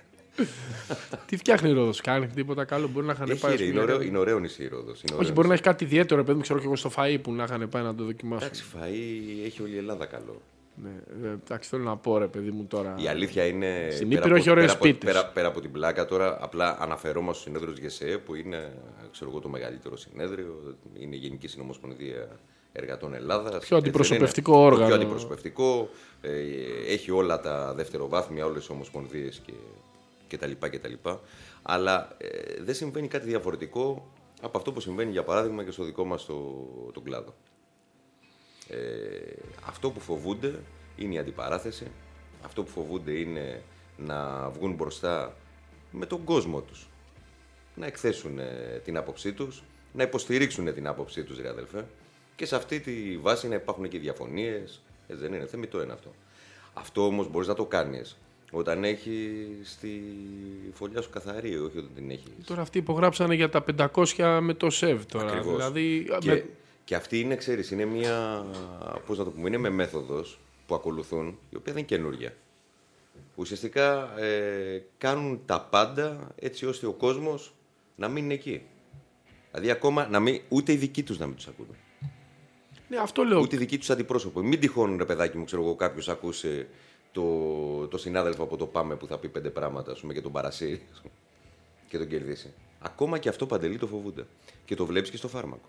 Speaker 2: Τι φτιάχνει η Ρόδος, κάνει τίποτα καλό, μπορεί να είχαν πάει.
Speaker 1: Είναι ωραίο, είναι ωραίο νησί η Ρόδος.
Speaker 2: Όχι, μπορεί να έχει κάτι ιδιαίτερο, παιδί μου, ξέρω και εγώ στο φαΐ που να είχαν πάει να το δοκιμάσουν.
Speaker 1: Εντάξει, φαΐ έχει όλη η Ελλάδα καλό.
Speaker 2: Ναι, εντάξει, θέλω να πω, ρε παιδί μου τώρα.
Speaker 1: Η αλήθεια είναι.
Speaker 2: Στην Ήπειρο έχει ωραίες πίτες.
Speaker 1: Πέρα, πέρα από την πλάκα τώρα, απλά αναφερόμαστε στο συνέδριο της ΓΕΣΕΕ που είναι, ξέρω εγώ, το μεγαλύτερο συνέδριο. Είναι η Γενική Συνομοσπονδία Εργατών Ελλάδας.
Speaker 2: Πιο αντιπροσωπευτικό όργανο.
Speaker 1: Πιο αντιπροσωπευτικό. Ε, έχει όλα τα δευτεροβάθμια, όλες τις ομοσπονδίες και. κτλ. κτλ. Αλλά ε, δεν συμβαίνει κάτι διαφορετικό από αυτό που συμβαίνει για παράδειγμα και στο δικό μας το, τον κλάδο. Ε, αυτό που φοβούνται είναι η αντιπαράθεση, αυτό που φοβούνται είναι να βγουν μπροστά με τον κόσμο τους, να εκθέσουν ε, την άποψή τους, να υποστηρίξουν την άποψή τους, ρε αδελφέ, και σε αυτή τη βάση να υπάρχουν και διαφωνίες, ε, δεν είναι θεμιτό είναι αυτό. Αυτό όμως μπορείς να το κάνεις όταν έχει τη φωλιά σου καθαρή, όχι όταν την έχει.
Speaker 2: Τώρα αυτοί υπογράψανε για τα πεντακόσια με το ΣΕΒ τώρα.
Speaker 1: Ακριβώς.
Speaker 2: Δηλαδή,
Speaker 1: και,
Speaker 2: με...
Speaker 1: και αυτή είναι, ξέρεις, είναι μια, πώς να το πούμε, είναι με μέθοδος που ακολουθούν, η οποία δεν είναι καινούργια. Ουσιαστικά ε, κάνουν τα πάντα έτσι ώστε ο κόσμος να μην είναι εκεί. Δηλαδή ακόμα να μην, ούτε οι δικοί τους να μην τους ακούνε.
Speaker 2: Ναι, αυτό λέω.
Speaker 1: Ούτε οι δικοί τους αντιπρόσωποι. Μην τυχόν, ρε παιδάκι μου, ξέρω εγώ, κάποιος ακούσει το, το συνάδελφο από το ΠΑΜΕ που θα πει πέντε πράγματα, ας πούμε, και τον παρασύρει και τον κερδίσει. Ακόμα και αυτό, Παντελή, το φοβούνται. Και το βλέπεις και στο φάρμακο.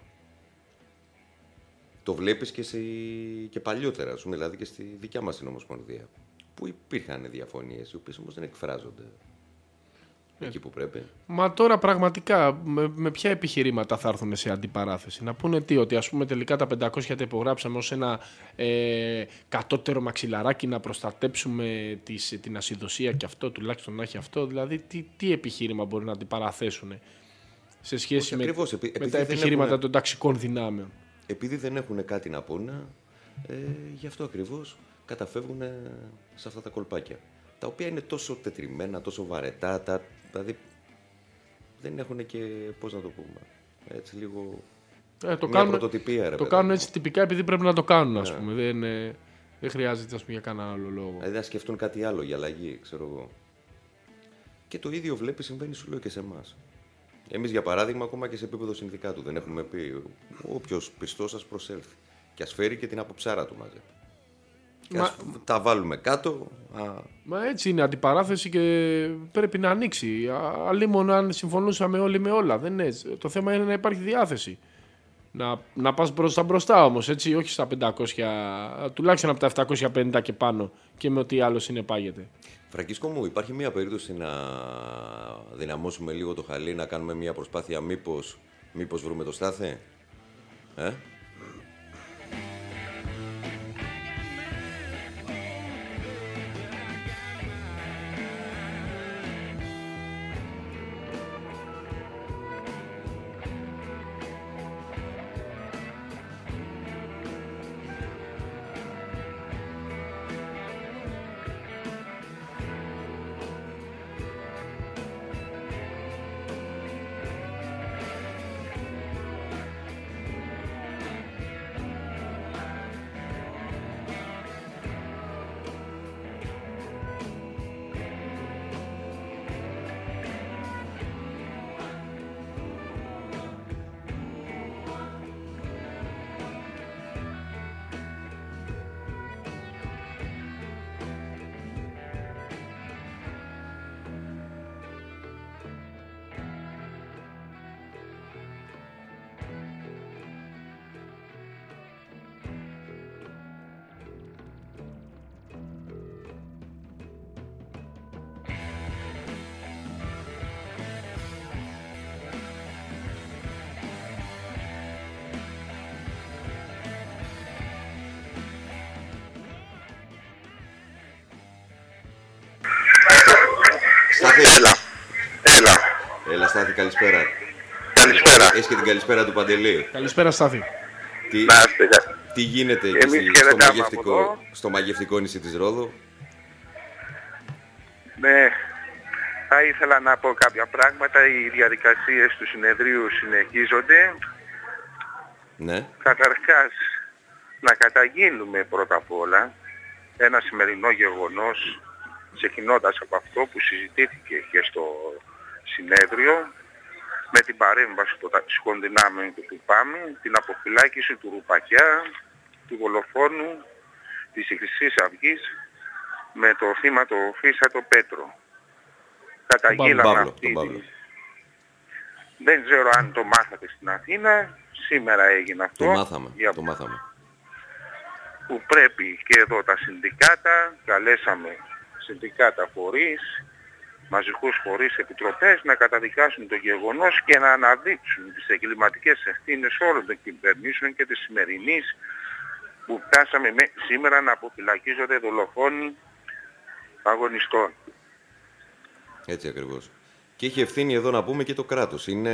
Speaker 1: Το βλέπεις και, σε, και παλιότερα, ας πούμε, δηλαδή και στη δικιά μας την Ομοσπονδία. Που υπήρχαν διαφωνίες, οι οποίες όμως δεν εκφράζονται ε. εκεί που πρέπει.
Speaker 2: Μα τώρα πραγματικά με, με ποια επιχειρήματα θα έρθουν σε αντιπαράθεση? Να πούνε τι, ότι ας πούμε τελικά τα πεντακόσια τα υπογράψαμε ως ένα ε, κατώτερο μαξιλαράκι να προστατέψουμε τις, την ασυδοσία και αυτό, τουλάχιστον να έχει αυτό. Δηλαδή τι, τι επιχείρημα μπορεί να αντιπαραθέσουν σε σχέση με,
Speaker 1: ακριβώς, επί,
Speaker 2: με τα επιχειρήματα έχουν, των ταξικών δυνάμεων?
Speaker 1: Επειδή δεν έχουν κάτι να πούνε, ε, γι' αυτό ακριβώς καταφεύγουν σε αυτά τα κολπάκια. Τα οποία είναι τόσο τετριμένα, τόσο βαρετά, τα, δηλαδή δεν έχουν και, πώς να το πούμε, έτσι λίγο
Speaker 2: ε, το
Speaker 1: μια
Speaker 2: κάνουν,
Speaker 1: πρωτοτυπία. Ρε,
Speaker 2: το
Speaker 1: παιδά,
Speaker 2: κάνουν έτσι τυπικά επειδή πρέπει να το κάνουν, ας
Speaker 1: yeah.
Speaker 2: πούμε. Δεν, ε, δεν χρειάζεται, ας πούμε, για κανένα άλλο λόγο.
Speaker 1: Δηλαδή να σκεφτούν κάτι άλλο για αλλαγή, ξέρω εγώ. Και το ίδιο βλέπει συμβαίνει, σου λέω, και σε εμάς. Εμείς για παράδειγμα ακόμα και σε επίπεδο συνδικάτου δεν έχουμε πει όποιος πιστός σας προσέλθει και ας φέρει και την αποψάρα του μαζί. Και
Speaker 2: Μα...
Speaker 1: ας τα βάλουμε κάτω. Α...
Speaker 2: Μα έτσι είναι αντιπαράθεση και πρέπει να ανοίξει. Αλλήμον αν συμφωνούσαμε όλοι με όλα. Δεν είναι έτσι. Το θέμα είναι να υπάρχει διάθεση. Να, να πας μπροστά μπροστά όμως, έτσι, όχι στα πεντακόσια, τουλάχιστον από τα επτακόσια πενήντα και πάνω και με ό,τι άλλο συνεπάγεται.
Speaker 1: Φραγκίσκο μου, υπάρχει μία περίπτωση να δυναμώσουμε λίγο το χαλί, να κάνουμε μία προσπάθεια, μήπως, μήπως βρούμε το Στάθη, ε? Στάθη.
Speaker 5: Έλα. Έλα.
Speaker 1: Έλα Στάθη, καλησπέρα.
Speaker 5: Καλησπέρα.
Speaker 1: Έχεις και την καλησπέρα του Παντελή.
Speaker 2: Καλησπέρα Στάθη.
Speaker 1: Τι,
Speaker 5: Να είστε καλά.
Speaker 1: τι γίνεται εκεί
Speaker 5: Εμείς
Speaker 1: στη- στο,
Speaker 5: χαιρετάμε από
Speaker 1: μαγευτικό,
Speaker 5: εδώ.
Speaker 1: στο μαγευτικό νησί της Ρόδου.
Speaker 5: Ναι. Θα ήθελα να πω κάποια πράγματα. Οι διαδικασίες του συνεδρίου συνεχίζονται.
Speaker 1: Ναι.
Speaker 5: Καταρχάς, να καταγγείλουμε πρώτα απ' όλα ένα σημερινό γεγονός, ξεκινώντας από αυτό που συζητήθηκε και στο συνέδριο, με την παρέμβαση των ταξικών δυνάμεων και του ΠΑΜΗ, την αποφυλάκηση του Ρουπακιά, του δολοφόνου της Χρυσής Αυγής, με το θύμα το Φίσα το Πέτρο. Καταγγείλαμε
Speaker 1: Παύλο,
Speaker 5: αυτή
Speaker 1: τον
Speaker 5: τη...
Speaker 1: Παύλο.
Speaker 5: Δεν ξέρω αν το μάθατε στην Αθήνα, σήμερα έγινε αυτό.
Speaker 1: Το μάθαμε,
Speaker 5: Για-
Speaker 1: το μάθαμε.
Speaker 5: που πρέπει και εδώ τα συνδικάτα, καλέσαμε συνδικάτα φορείς, μαζικούς φορείς, επιτροπές, να καταδικάσουν το γεγονός και να αναδείξουν τις εγκληματικές ευθύνες όλων των κυβερνήσεων και της σημερινής, που φτάσαμε με, σήμερα να αποφυλακίζονται δολοφόνοι αγωνιστών.
Speaker 1: Έτσι ακριβώς. Και έχει ευθύνη εδώ να πούμε και το κράτος. Είναι,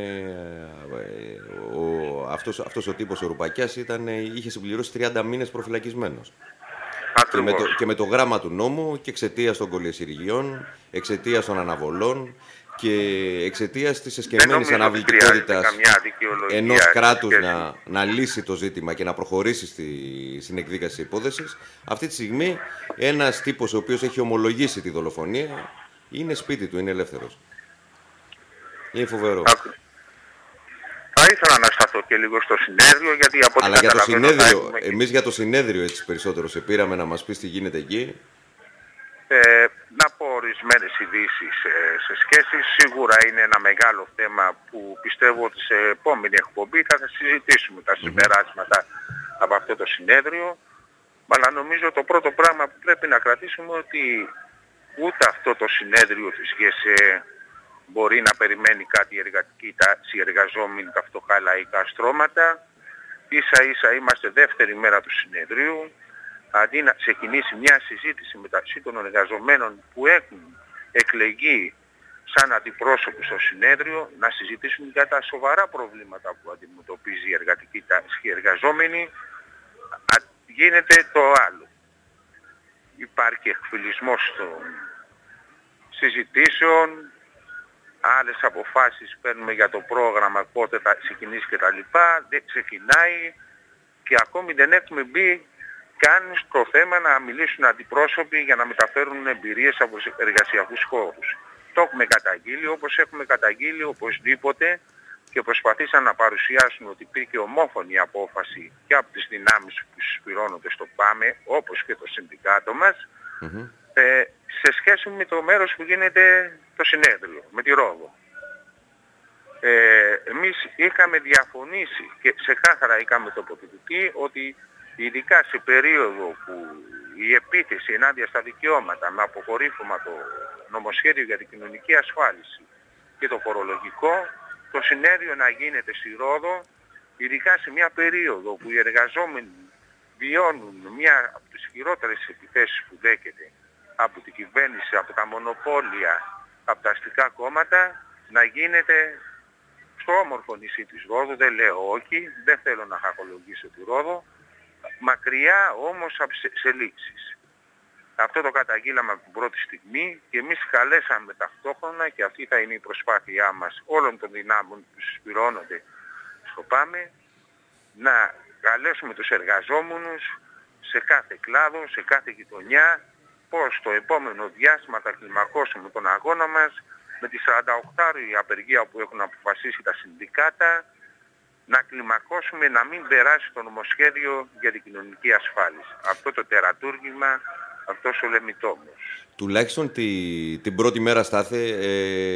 Speaker 1: ε, ο, αυτός, αυτός ο τύπος ο Ρουπακιάς ήταν, είχε συμπληρώσει τριάντα μήνες προφυλακισμένος. Και με, το, και με το γράμμα του νόμου και εξαιτίας των κολιεσιργιών, εξαιτίας των αναβολών και εξαιτίας της εσκεμμένης
Speaker 5: νομίζω ότι
Speaker 1: αναβλητικότητας
Speaker 5: χρειάζεται καμιά δικαιολογία
Speaker 1: ενός
Speaker 5: σε
Speaker 1: κράτους
Speaker 5: σχέση.
Speaker 1: να, να λύσει το ζήτημα και να προχωρήσει στη, στην εκδίκαση της υπόθεσης. Αυτή τη στιγμή ένας τύπος ο οποίος έχει ομολογήσει τη δολοφονία είναι σπίτι του, είναι ελεύθερος. Είναι φοβερό.
Speaker 5: Άκου. Θα ήθελα να σταθώ και λίγο στο συνέδριο, γιατί από ό,τι
Speaker 1: Αλλά για το
Speaker 5: καταλαβαίνω θα
Speaker 1: συνέδριο,
Speaker 5: έχουμε και-
Speaker 1: εμείς για το συνέδριο έτσι περισσότερο σε πήραμε να μας πεις τι γίνεται εκεί.
Speaker 5: Ε, να πω ορισμένες ειδήσεις ε, σε σχέση. Σίγουρα είναι ένα μεγάλο θέμα που πιστεύω ότι σε επόμενη εκπομπή θα, θα συζητήσουμε τα συμπεράσματα από αυτό το συνέδριο. Αλλά νομίζω το πρώτο πράγμα που πρέπει να κρατήσουμε ότι ούτε αυτό το συνέδριο της ΓΕΣΕ μπορεί να περιμένει κάτι εργατική τάξη, εργαζόμενοι, τα φτωχά λαϊκά στρώματα. Ίσα ίσα είμαστε δεύτερη μέρα του συνεδρίου. Αντί να ξεκινήσει μια συζήτηση μεταξύ των εργαζομένων που έχουν εκλεγεί σαν αντιπρόσωποι στο συνέδριο, να συζητήσουν για τα σοβαρά προβλήματα που αντιμετωπίζει η εργατική τάξη και οι εργαζόμενοι, α- γίνεται το άλλο. Υπάρχει εκφυλισμός των συζητήσεων, άλλες αποφάσεις παίρνουμε για το πρόγραμμα, πότε θα ξεκινήσει κτλ. Δεν ξεκινάει και ακόμη δεν έχουμε μπει καν στο θέμα να μιλήσουν αντιπρόσωποι για να μεταφέρουν εμπειρίες από τους εργασιακούς χώρους. Το έχουμε καταγγείλει, όπως έχουμε καταγγείλει οπωσδήποτε και προσπαθήσαν να παρουσιάσουν ότι υπήρχε ομόφωνη απόφαση και από τις δυνάμεις που συσπηρώνονται στο ΠΑΜΕ, όπως και το συνδικάτο μας,
Speaker 1: Mm-hmm.
Speaker 5: ε, σε σχέση με το μέρος που γίνεται το συνέδριο, με τη Ρόδο. Ε, εμείς είχαμε διαφωνήσει και ξεκάθαρα είχαμε τοποθετηθεί ότι ειδικά σε περίοδο που η επίθεση ενάντια στα δικαιώματα με αποκορύφωμα το νομοσχέδιο για την κοινωνική ασφάλιση και το φορολογικό, το συνέδριο να γίνεται στη Ρόδο, ειδικά σε μια περίοδο που οι εργαζόμενοι βιώνουν μια από τις χειρότερες επιθέσεις που δέχεται από την κυβέρνηση, από τα μονοπόλια, από τα αστικά κόμματα, να γίνεται στο όμορφο νησί της Ρόδου. Δεν λέω όχι, δεν θέλω να χακολογήσω τη Ρόδο, μακριά όμως από εξελίξεις. Αυτό το καταγγείλαμε από την πρώτη στιγμή και εμείς καλέσαμε ταυτόχρονα, και αυτή θα είναι η προσπάθειά μας όλων των δυνάμεων που συσπηρώνονται στο ΠΑΜΕ, να καλέσουμε τους εργαζόμενους σε κάθε κλάδο, σε κάθε γειτονιά, πώς το επόμενο διάστημα θα κλιμακώσουμε τον αγώνα μας με τη σαρανταοκτάωρη απεργία που έχουν αποφασίσει τα συνδικάτα, να κλιμακώσουμε να μην περάσει το νομοσχέδιο για την κοινωνική ασφάλιση. Αυτό το τερατούργημα, αυτός ο λεμιτόμος.
Speaker 1: Τουλάχιστον τη, την πρώτη μέρα, Στάθε, ε,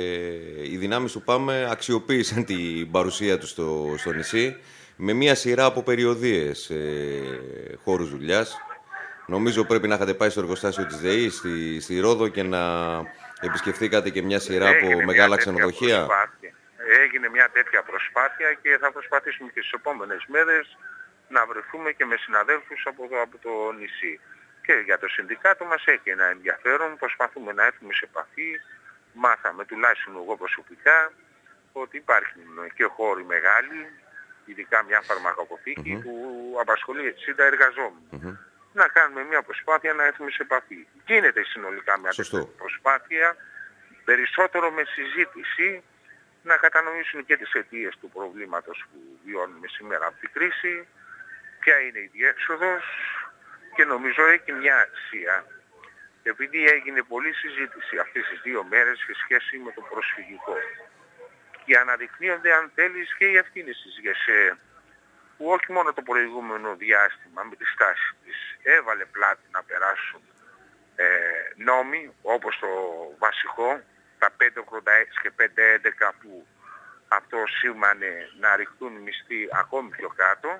Speaker 1: οι δυνάμεις του ΠΑΜΕ αξιοποίησαν την παρουσία τους στο, στο νησί με μια σειρά από περιοδίες, ε, χώρους δουλειάς. Νομίζω πρέπει να είχατε πάει στο εργοστάσιο της ΔΕΗ στη, στη Ρόδο και να επισκεφθήκατε και μια σειρά
Speaker 5: Έγινε
Speaker 1: από
Speaker 5: μια
Speaker 1: μεγάλα ξενοδοχεία.
Speaker 5: Προσπάθεια. Έγινε μια τέτοια προσπάθεια και θα προσπαθήσουμε και στις επόμενες μέρες να βρεθούμε και με συναδέλφους από το, από το νησί. Και για το συνδικάτο μας έχει ένα ενδιαφέρον, προσπαθούμε να έρθουμε σε επαφή. Μάθαμε, τουλάχιστον εγώ προσωπικά, ότι υπάρχουν και χώροι μεγάλοι, ειδικά μια φαρμακοποθήκη, mm-hmm. που απασχολεί εξήντα εργαζόμενους. Mm-hmm. Να κάνουμε μια προσπάθεια να έρθουμε σε επαφή. Γίνεται συνολικά μια τέτοια προσπάθεια, περισσότερο με συζήτηση, να κατανοήσουν και τις αιτίες του προβλήματος που βιώνουμε σήμερα από την κρίση, ποια είναι η διέξοδος, και νομίζω έχει μια αξία, επειδή έγινε πολλή συζήτηση αυτές τις δύο μέρες σε σχέση με το προσφυγικό. Και αναδεικνύονται, αν θέλεις, και οι ευθύνες της ΓΕΣΕ, που όχι μόνο το προηγούμενο διάστημα με τη στάση της έβαλε πλάτη να περάσουν ε, νόμοι, όπως το βασικό, τα πεντακόσια ογδόντα έξι και πεντακόσια έντεκα, που αυτό σήμανε να ρηχτούν μισθοί ακόμη πιο κάτω,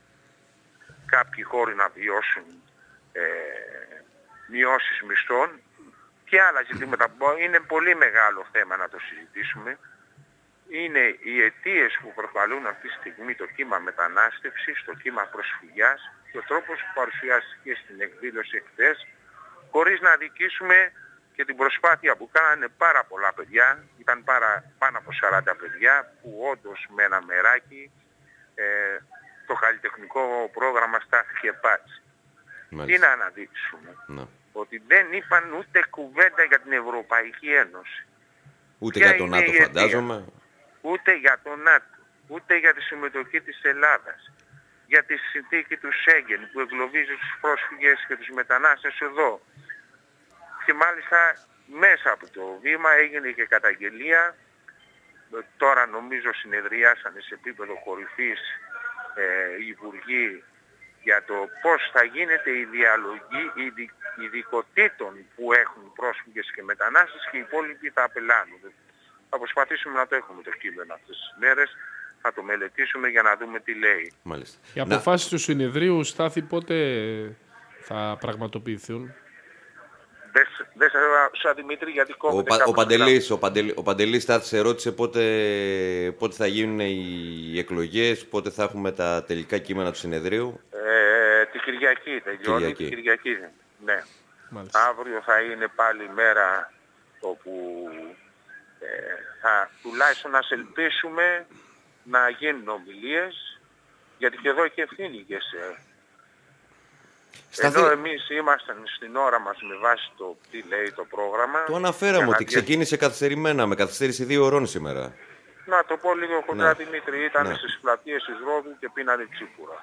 Speaker 5: κάποιοι χώροι να βιώσουν ε, μειώσεις μισθών και άλλα ζητήματα που είναι πολύ μεγάλο θέμα να το συζητήσουμε. Είναι οι αιτίες που προκαλούν αυτή τη στιγμή το κύμα μετανάστευσης, το κύμα προσφυγιάς και ο τρόπος που παρουσιάστηκε στην εκδήλωση εχθές, χωρίς να αδικήσουμε και την προσπάθεια που κάνανε πάρα πολλά παιδιά, ήταν πάρα, πάνω από σαράντα παιδιά, που όντως με ένα μεράκι ε, το καλλιτεχνικό πρόγραμμα στάθηκε πάτσι. Τι να αναδείξουμε, no. ότι δεν είπαν ούτε κουβέντα για την Ευρωπαϊκή Ένωση.
Speaker 1: Ούτε Ποια για τον ΝΑΤΟ φαντάζομαι.
Speaker 5: Ούτε για τον ΝΑΤΟ, ούτε για τη συμμετοχή της Ελλάδας, για τη συνθήκη του Σέγγεν που εγκλωβίζει τους πρόσφυγες και τους μετανάστες εδώ. Και μάλιστα μέσα από το βήμα έγινε και καταγγελία, τώρα νομίζω συνεδριάσανε σε επίπεδο κορυφής ε, οι υπουργοί για το πώς θα γίνεται η διαλογή ειδικοτήτων που έχουν πρόσφυγες και μετανάστες και οι υπόλοιποι θα απελάνουν. Θα προσπαθήσουμε να το έχουμε το κείμενο αυτές τις μέρες, θα το μελετήσουμε για να δούμε τι λέει.
Speaker 1: Μάλιστα.
Speaker 2: Οι αποφάσεις του συνεδρίου, Στάθη, πότε θα πραγματοποιηθούν?
Speaker 5: Δεν σαν Δημήτρη, γιατί κόβεται.
Speaker 1: Ο, ο, Παντελής, ο, Παντελής, ο Παντελής Στάθης ερώτησε πότε, πότε θα γίνουν οι εκλογές, πότε θα έχουμε τα τελικά κείμενα του συνεδρίου.
Speaker 5: Ε, τη Κυριακή τελειώνει. Κυριακή. Τη Κυριακή, ναι. Μάλιστα. Αύριο θα είναι πάλι μέρα όπου ε, θα τουλάχιστον να ελπίσουμε να γίνουν ομιλίες, γιατί και εδώ έχει ευθύνη και σε...
Speaker 1: Σταθή...
Speaker 5: Ενώ εμείς ήμασταν στην ώρα μας με βάση το τι λέει το πρόγραμμα.
Speaker 1: Το αναφέραμε ότι ξεκίνησε καθυστερημένα, με καθυστέρηση δύο ωρών σήμερα.
Speaker 5: Να το πω λίγο χοντρά, ναι. Δημήτρη, ήταν ναι. στις πλατείες της Ρόδου και πίνανε τσίπουρα.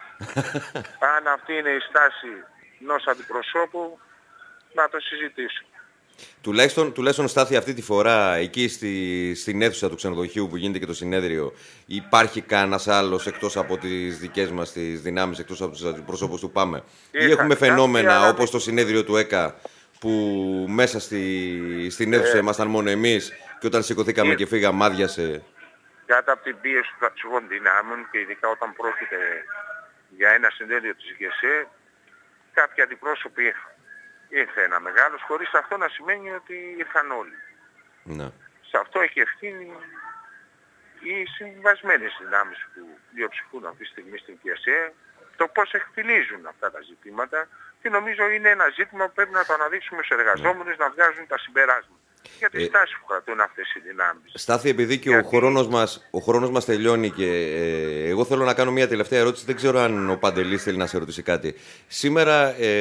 Speaker 5: Αν αυτή είναι η στάση ενός αντιπροσώπου, να το συζητήσουμε.
Speaker 1: Τουλάχιστον, τουλάχιστον Στάθη, αυτή τη φορά εκεί στη, στην αίθουσα του ξενοδοχείου που γίνεται και το συνέδριο, υπάρχει κανένας άλλος εκτός από τις δικές μας τις δυνάμεις, εκτός από τους αντιπροσώπους του ΠΑΜΕ? Ή έχουμε φαινόμενα όπως το συνέδριο του ΕΚΑ που μέσα στη, στην αίθουσα ε, ήμασταν μόνο εμείς και όταν σηκωθήκαμε ε, και φύγαμε άδειασε?
Speaker 5: Κάτω από την πίεση των ταξικών δυνάμεων και ειδικά όταν πρόκειται για ένα συνέδριο της ΓΕΣΕ, κάποιοι αντιπρόσωποι ήρθε ένα μεγάλος, χωρίς αυτό να σημαίνει ότι ήρθαν όλοι.
Speaker 1: Ναι.
Speaker 5: Σε αυτό έχει ευθύνη οι συμβασμένες δυνάμεις που διοψηφούν αυτή τη στιγμή στην ΚΕΣΕ, το πώς εκφυλίζουν αυτά τα ζητήματα, και νομίζω είναι ένα ζήτημα που πρέπει να το αναδείξουμε στους εργαζόμενους, ναι, να βγάζουν τα συμπεράσματα για τις τάσεις που κρατούν αυτές οι δυνάμεις.
Speaker 1: Στάθη, επειδή και
Speaker 5: Γιατί...
Speaker 1: ο, χρόνος μας, ο χρόνος μας τελειώνει και ε, εγώ θέλω να κάνω μια τελευταία ερώτηση, δεν ξέρω αν ο Παντελής θέλει να σε ρωτήσει κάτι. Σήμερα ε,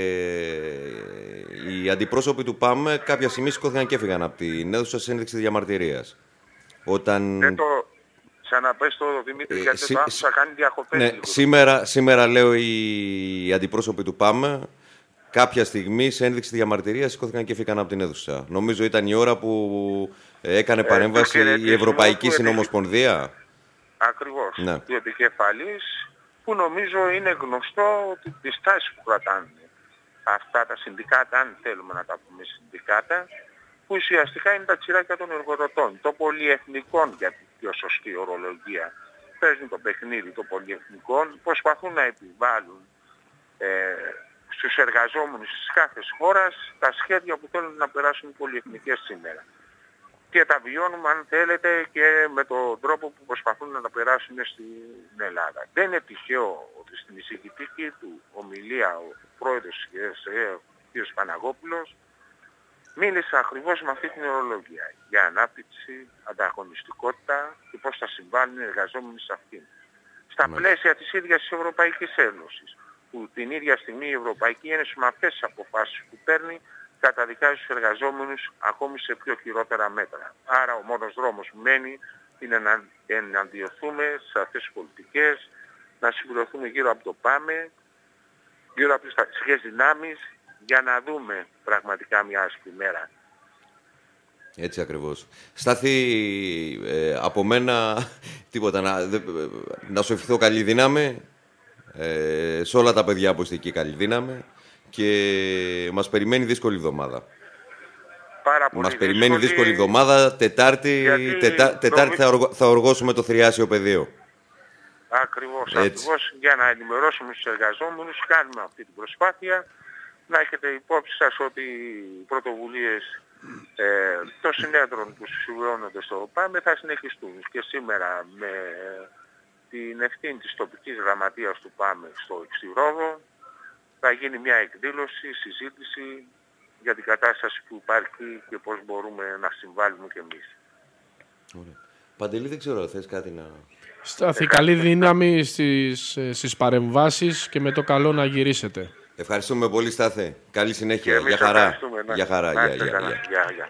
Speaker 1: οι αντιπρόσωποι του ΠΑΜ κάποια στιγμή σηκώθηκαν και έφυγαν από την αίθουσα σε ένδειξη διαμαρτυρίας. Όταν...
Speaker 5: Δεν το... Ξαναπες το, Δημήτρη, γιατί ε, το άκουσα, κάνει διακοπές.
Speaker 1: Ναι, σήμερα, σήμερα, λέω, οι αντιπρόσωποι του ΠΑΜ κάποια στιγμή σε ένδειξη διαμαρτυρίας σηκώθηκαν και έφυγαν από την αίθουσα. Νομίζω ήταν η ώρα που έκανε ε, παρέμβαση η Ευρωπαϊκή Συνομοσπονδία.
Speaker 5: Ακριβώς.
Speaker 1: Ναι.
Speaker 5: Του επικεφαλής, που νομίζω είναι γνωστό ότι τις τάσεις που κρατάνε αυτά τα συνδικάτα, αν θέλουμε να τα πούμε συνδικάτα, που ουσιαστικά είναι τα τσιράκια των εργοδοτών, των πολυεθνικών, για την πιο σωστή ορολογία. Παίζουν το παιχνίδι των πολυεθνικών, προσπαθούν να επιβάλλουν ε, στους εργαζόμενους της κάθε χώρας τα σχέδια που θέλουν να περάσουν οι πολυεθνικές σήμερα. Και τα βιώνουμε, αν θέλετε, και με τον τρόπο που προσπαθούν να τα περάσουν στην Ελλάδα. Δεν είναι τυχαίο ότι στην εισηγητική του ομιλία ο πρόεδρος της ΓΕΣΕ, ο κ. Παναγόπουλος, μίλησε ακριβώς με αυτή την ορολογία για ανάπτυξη, ανταγωνιστικότητα και πώς θα συμβάλλουν οι εργαζόμενοι σε αυτήν. Στα mm. πλαίσια της ίδιας της Ευρωπαϊκής Ένωσης, που την ίδια στιγμή η Ευρωπαϊκή Ένωση με αυτές τις αποφάσεις που παίρνει καταδικάζει τους εργαζόμενους ακόμη σε πιο χειρότερα μέτρα. Άρα ο μόνος δρόμος που μένει είναι να εναντιωθούμε σε αυτές τις πολιτικές, να συμπληρωθούμε γύρω από το ΠΑΜΕ, γύρω από τις ταξικές δυνάμεις, για να δούμε πραγματικά μια άσπρη μέρα.
Speaker 1: Έτσι ακριβώς. Στάθη, ε, από μένα τίποτα. Να, δε, να σου ευχηθώ καλή δύναμη ε, σε όλα τα παιδιά που είστε εκεί, καλή δύναμη, και μας περιμένει δύσκολη εβδομάδα.
Speaker 5: Πάρα πολύ
Speaker 1: μας
Speaker 5: δύσκολη...
Speaker 1: περιμένει δύσκολη εβδομάδα. Τετάρτη, τετά, τετάρτη θα, οργ, θα οργώσουμε το θριάσιο πεδίο.
Speaker 5: Ακριβώς, ακριβώς. Για να ενημερώσουμε τους εργαζόμενους, κάνουμε αυτή την προσπάθεια. Να έχετε υπόψη σας ότι οι πρωτοβουλίες ε, των συνέδρων που συμβιώνονται στο ΠΑΜΕ θα συνεχιστούν. Και σήμερα με την ευθύνη της τοπικής γραμματείας του ΠΑΜΕ στο Εξηρόδο θα γίνει μια εκδήλωση, συζήτηση για την κατάσταση που υπάρχει και πώς μπορούμε να συμβάλλουμε κι εμείς.
Speaker 1: Ωραία. Παντελή, δεν ξέρω, θες κάτι να...
Speaker 2: Στάθη, καλή δύναμη στις, στις παρεμβάσεις και με το καλό να γυρίσετε.
Speaker 1: Ευχαριστούμε πολύ, Στάθε. Καλή συνέχεια. Για χαρά. Για χαρά.
Speaker 5: Να,
Speaker 1: για, για,
Speaker 5: για,
Speaker 1: για.
Speaker 5: για, για.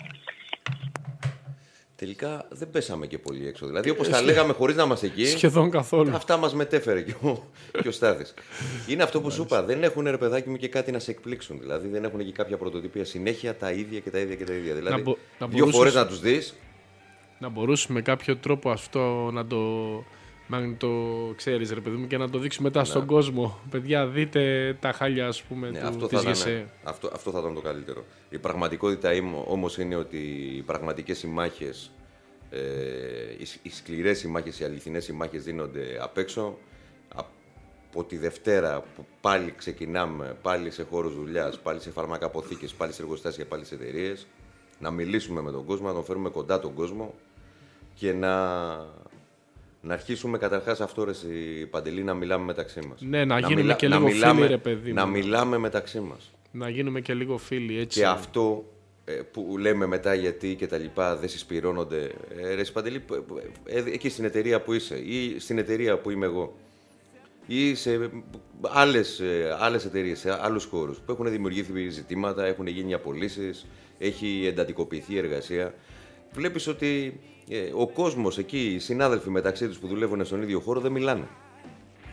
Speaker 1: Τελικά δεν πέσαμε και πολύ έξω. Δηλαδή, όπως τα λέγαμε χωρίς να είμαστε εκεί.
Speaker 2: Σχεδόν καθόλου.
Speaker 1: Αυτά μας μετέφερε και ο, και ο Στάθης. Είναι αυτό που σου είπα. Δεν έχουν, ρε παιδάκι μου, και κάτι να σε εκπλήξουν. Δηλαδή, δεν έχουν και κάποια πρωτοτυπία. Συνέχεια τα ίδια και τα ίδια και τα ίδια. Δηλαδή,
Speaker 2: να μπο, να
Speaker 1: δύο φορές να τους δεις.
Speaker 2: Να μπορούσουμε με κάποιο τρόπο αυτό να το. Να το ξέρεις, ρε παιδί μου, και να το δείξει μετά, ναι, στον κόσμο. Παιδιά, δείτε τα χάλια, ας πούμε, ναι, του,
Speaker 1: αυτό
Speaker 2: της
Speaker 1: θα
Speaker 2: ΓΕΣΕ.
Speaker 1: ήταν, αυτό, αυτό θα ήταν το καλύτερο. Η πραγματικότητα όμως είναι ότι οι πραγματικές συμμάχες, ε, οι, οι σκληρές συμμάχες, οι αληθινές συμμάχες δίνονται απ' έξω. Από τη Δευτέρα που πάλι ξεκινάμε, πάλι σε χώρους δουλειάς, πάλι σε φαρμακαποθήκες, πάλι σε εργοστάσια, πάλι σε εταιρείες, να μιλήσουμε με τον κόσμο, να τον φέρουμε κοντά τον κόσμο και να... Να αρχίσουμε καταρχάς αυτό, ρε Παντελή, να μιλάμε μεταξύ μας.
Speaker 2: Ναι, να, να γίνουμε
Speaker 1: μιλά,
Speaker 2: και λίγο
Speaker 1: μιλάμε,
Speaker 2: φίλοι, ρε παιδί.
Speaker 1: Να μιλάμε μεταξύ μας.
Speaker 2: Να γίνουμε και λίγο φίλοι, έτσι.
Speaker 1: Και αυτό ε, που λέμε μετά γιατί και τα λοιπά δεν συσπυρώνονται. Ε, ρε Παντελή, ε, ε, εκεί στην εταιρεία που είσαι ή στην εταιρεία που είμαι εγώ ή σε άλλες, ε, άλλες εταιρείες, σε άλλους χώρους που έχουν δημιουργηθεί ζητήματα, έχουν γίνει απολύσεις, έχει εντατικοποιηθεί η εργασία. Βλέπεις ότι ε, ο κόσμος εκεί, οι συνάδελφοι μεταξύ τους που δουλεύουν στον ίδιο χώρο δεν μιλάνε.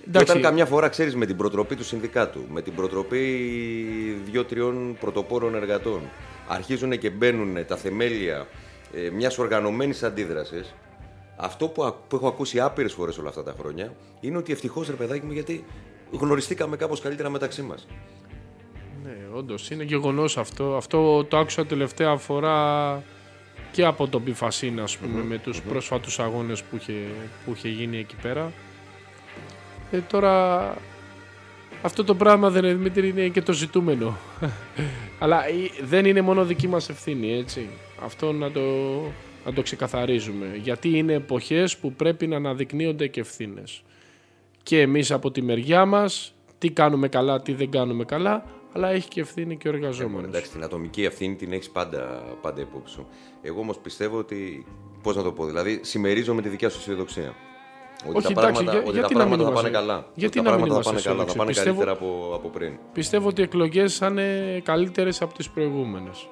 Speaker 1: Και όταν καμιά φορά, ξέρεις, με την προτροπή του συνδικάτου, με την προτροπή δύο-τριών πρωτοπόρων εργατών, αρχίζουν και μπαίνουν τα θεμέλια ε, μιας οργανωμένης αντίδρασης, αυτό που, που έχω ακούσει άπειρες φορές όλα αυτά τα χρόνια, είναι ότι ευτυχώς, ρε παιδάκι μου, γιατί γνωριστήκαμε κάπως καλύτερα μεταξύ μας.
Speaker 2: Ναι, όντως, είναι γεγονός αυτό. Αυτό το άκουσα τελευταία φορά και από τον Πιφασίνα, ας πούμε, mm-hmm. με τους mm-hmm. πρόσφατους αγώνες που είχε, που είχε γίνει εκεί πέρα. Ε, τώρα, αυτό το πράγμα, δεν είναι, Δημήτρη, είναι και το ζητούμενο. Αλλά δεν είναι μόνο δική μας ευθύνη, έτσι. Αυτό να το, να το ξεκαθαρίζουμε. Γιατί είναι εποχές που πρέπει να αναδεικνύονται και ευθύνες. Και εμείς από τη μεριά μας, τι κάνουμε καλά, τι δεν κάνουμε καλά, αλλά έχει και ευθύνη και ο εργαζόμενος. Ε,
Speaker 1: εντάξει, την ατομική ευθύνη την έχεις πάντα, πάντα υπόψη σου. Εγώ όμως πιστεύω ότι, πώς να το πω, δηλαδή συμμερίζομαι τη δικιά σου αισιοδοξία. Ότι
Speaker 2: Όχι,
Speaker 1: τα
Speaker 2: εντάξει,
Speaker 1: πράγματα,
Speaker 2: για,
Speaker 1: ότι
Speaker 2: γιατί
Speaker 1: τα πράγματα
Speaker 2: να
Speaker 1: θα πάνε καλά.
Speaker 2: Γιατί
Speaker 1: ότι
Speaker 2: να
Speaker 1: τα
Speaker 2: μην
Speaker 1: πράγματα θα
Speaker 2: είμαστε
Speaker 1: πάνε καλά, θα πάνε
Speaker 2: πιστεύω,
Speaker 1: καλύτερα από, από πριν.
Speaker 2: Πιστεύω ότι οι εκλογές θα είναι καλύτερες από τις προηγούμενες.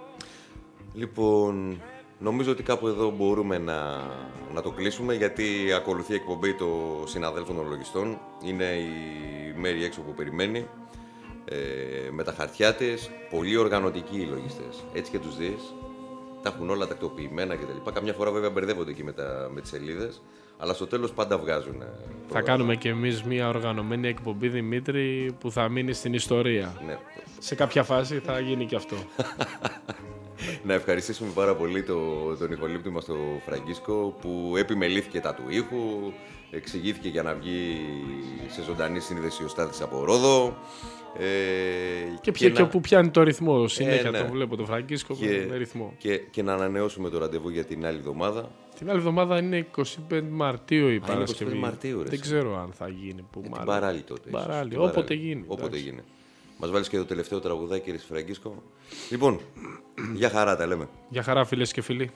Speaker 1: Λοιπόν, νομίζω ότι κάπου εδώ μπορούμε να, να το κλείσουμε, γιατί ακολουθεί η εκπομπή των συναδέλφων των λογιστών. Είναι η μέρη έξω που περιμένει. Ε, με τα χαρτιά της, πολύ οργανωτικοί οι λογιστές. Έτσι και τους δεις, τα έχουν όλα τακτοποιημένα κτλ. Καμιά φορά βέβαια μπερδεύονται εκεί με, τα, με τις σελίδες, αλλά στο τέλος πάντα βγάζουν.
Speaker 2: Θα κάνουμε κι εμείς μια οργανωμένη εκπομπή, Δημήτρη, που θα μείνει στην ιστορία.
Speaker 1: Ναι.
Speaker 2: Σε κάποια φάση θα γίνει και αυτό.
Speaker 1: Να ευχαριστήσουμε πάρα πολύ το, τον ηχολήπτη μας, τον Φραγκίσκο, που επιμελήθηκε τα του ήχου, εξηγήθηκε για να βγει σε ζωντανή σύνδεση ο Στάθης από Ρόδο. Ε,
Speaker 2: και, και, και να... που πιάνει το ρυθμό συνέχεια, ε, ναι. Το βλέπω το Φραγκίσκο
Speaker 1: και,
Speaker 2: με ρυθμό.
Speaker 1: Και, και να ανανεώσουμε το ραντεβού για την άλλη εβδομάδα.
Speaker 2: Την άλλη εβδομάδα είναι είκοσι πέντε Μαρτίου η Παρασκευή.
Speaker 1: είκοσι πέντε Μαρτίου, ρε,
Speaker 2: δεν ξέρω αν θα γίνει. Που
Speaker 1: την παράλληλη τότε.
Speaker 2: Παράλληλη, όποτε γίνει.
Speaker 1: Όποτε γίνει. Μας βάλεις και το τελευταίο τραγουδάκι, κύριε Φραγκίσκο. Λοιπόν, για χαρά τα λέμε.
Speaker 2: Για χαρά, φίλες και φίλοι.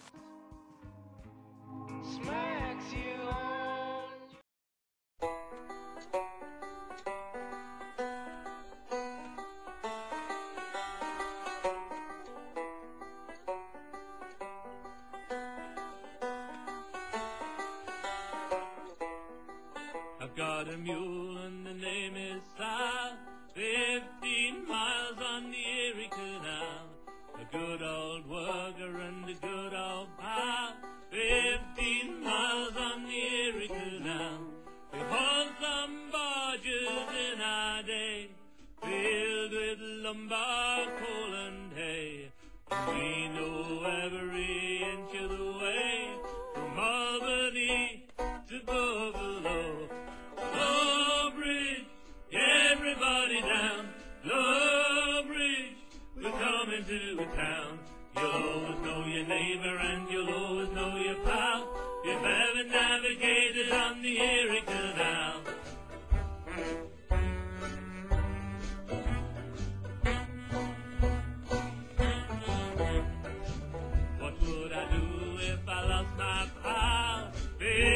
Speaker 3: I've got a mule and the name is Sal, fifteen miles on the Erie Canal. A good old worker and a good old pal, fifteen miles on the Erie Canal. We hauled some barges in our day, filled with lumber, coal and hay. And we know every inch of the way, from Albany to Buffalo. Low Bridge, everybody down. Low Bridge, we're coming to a town. You'll always know your neighbor and you'll always know your pal, if you've ever navigated on the Erie Canal. What would I do if I lost my pal?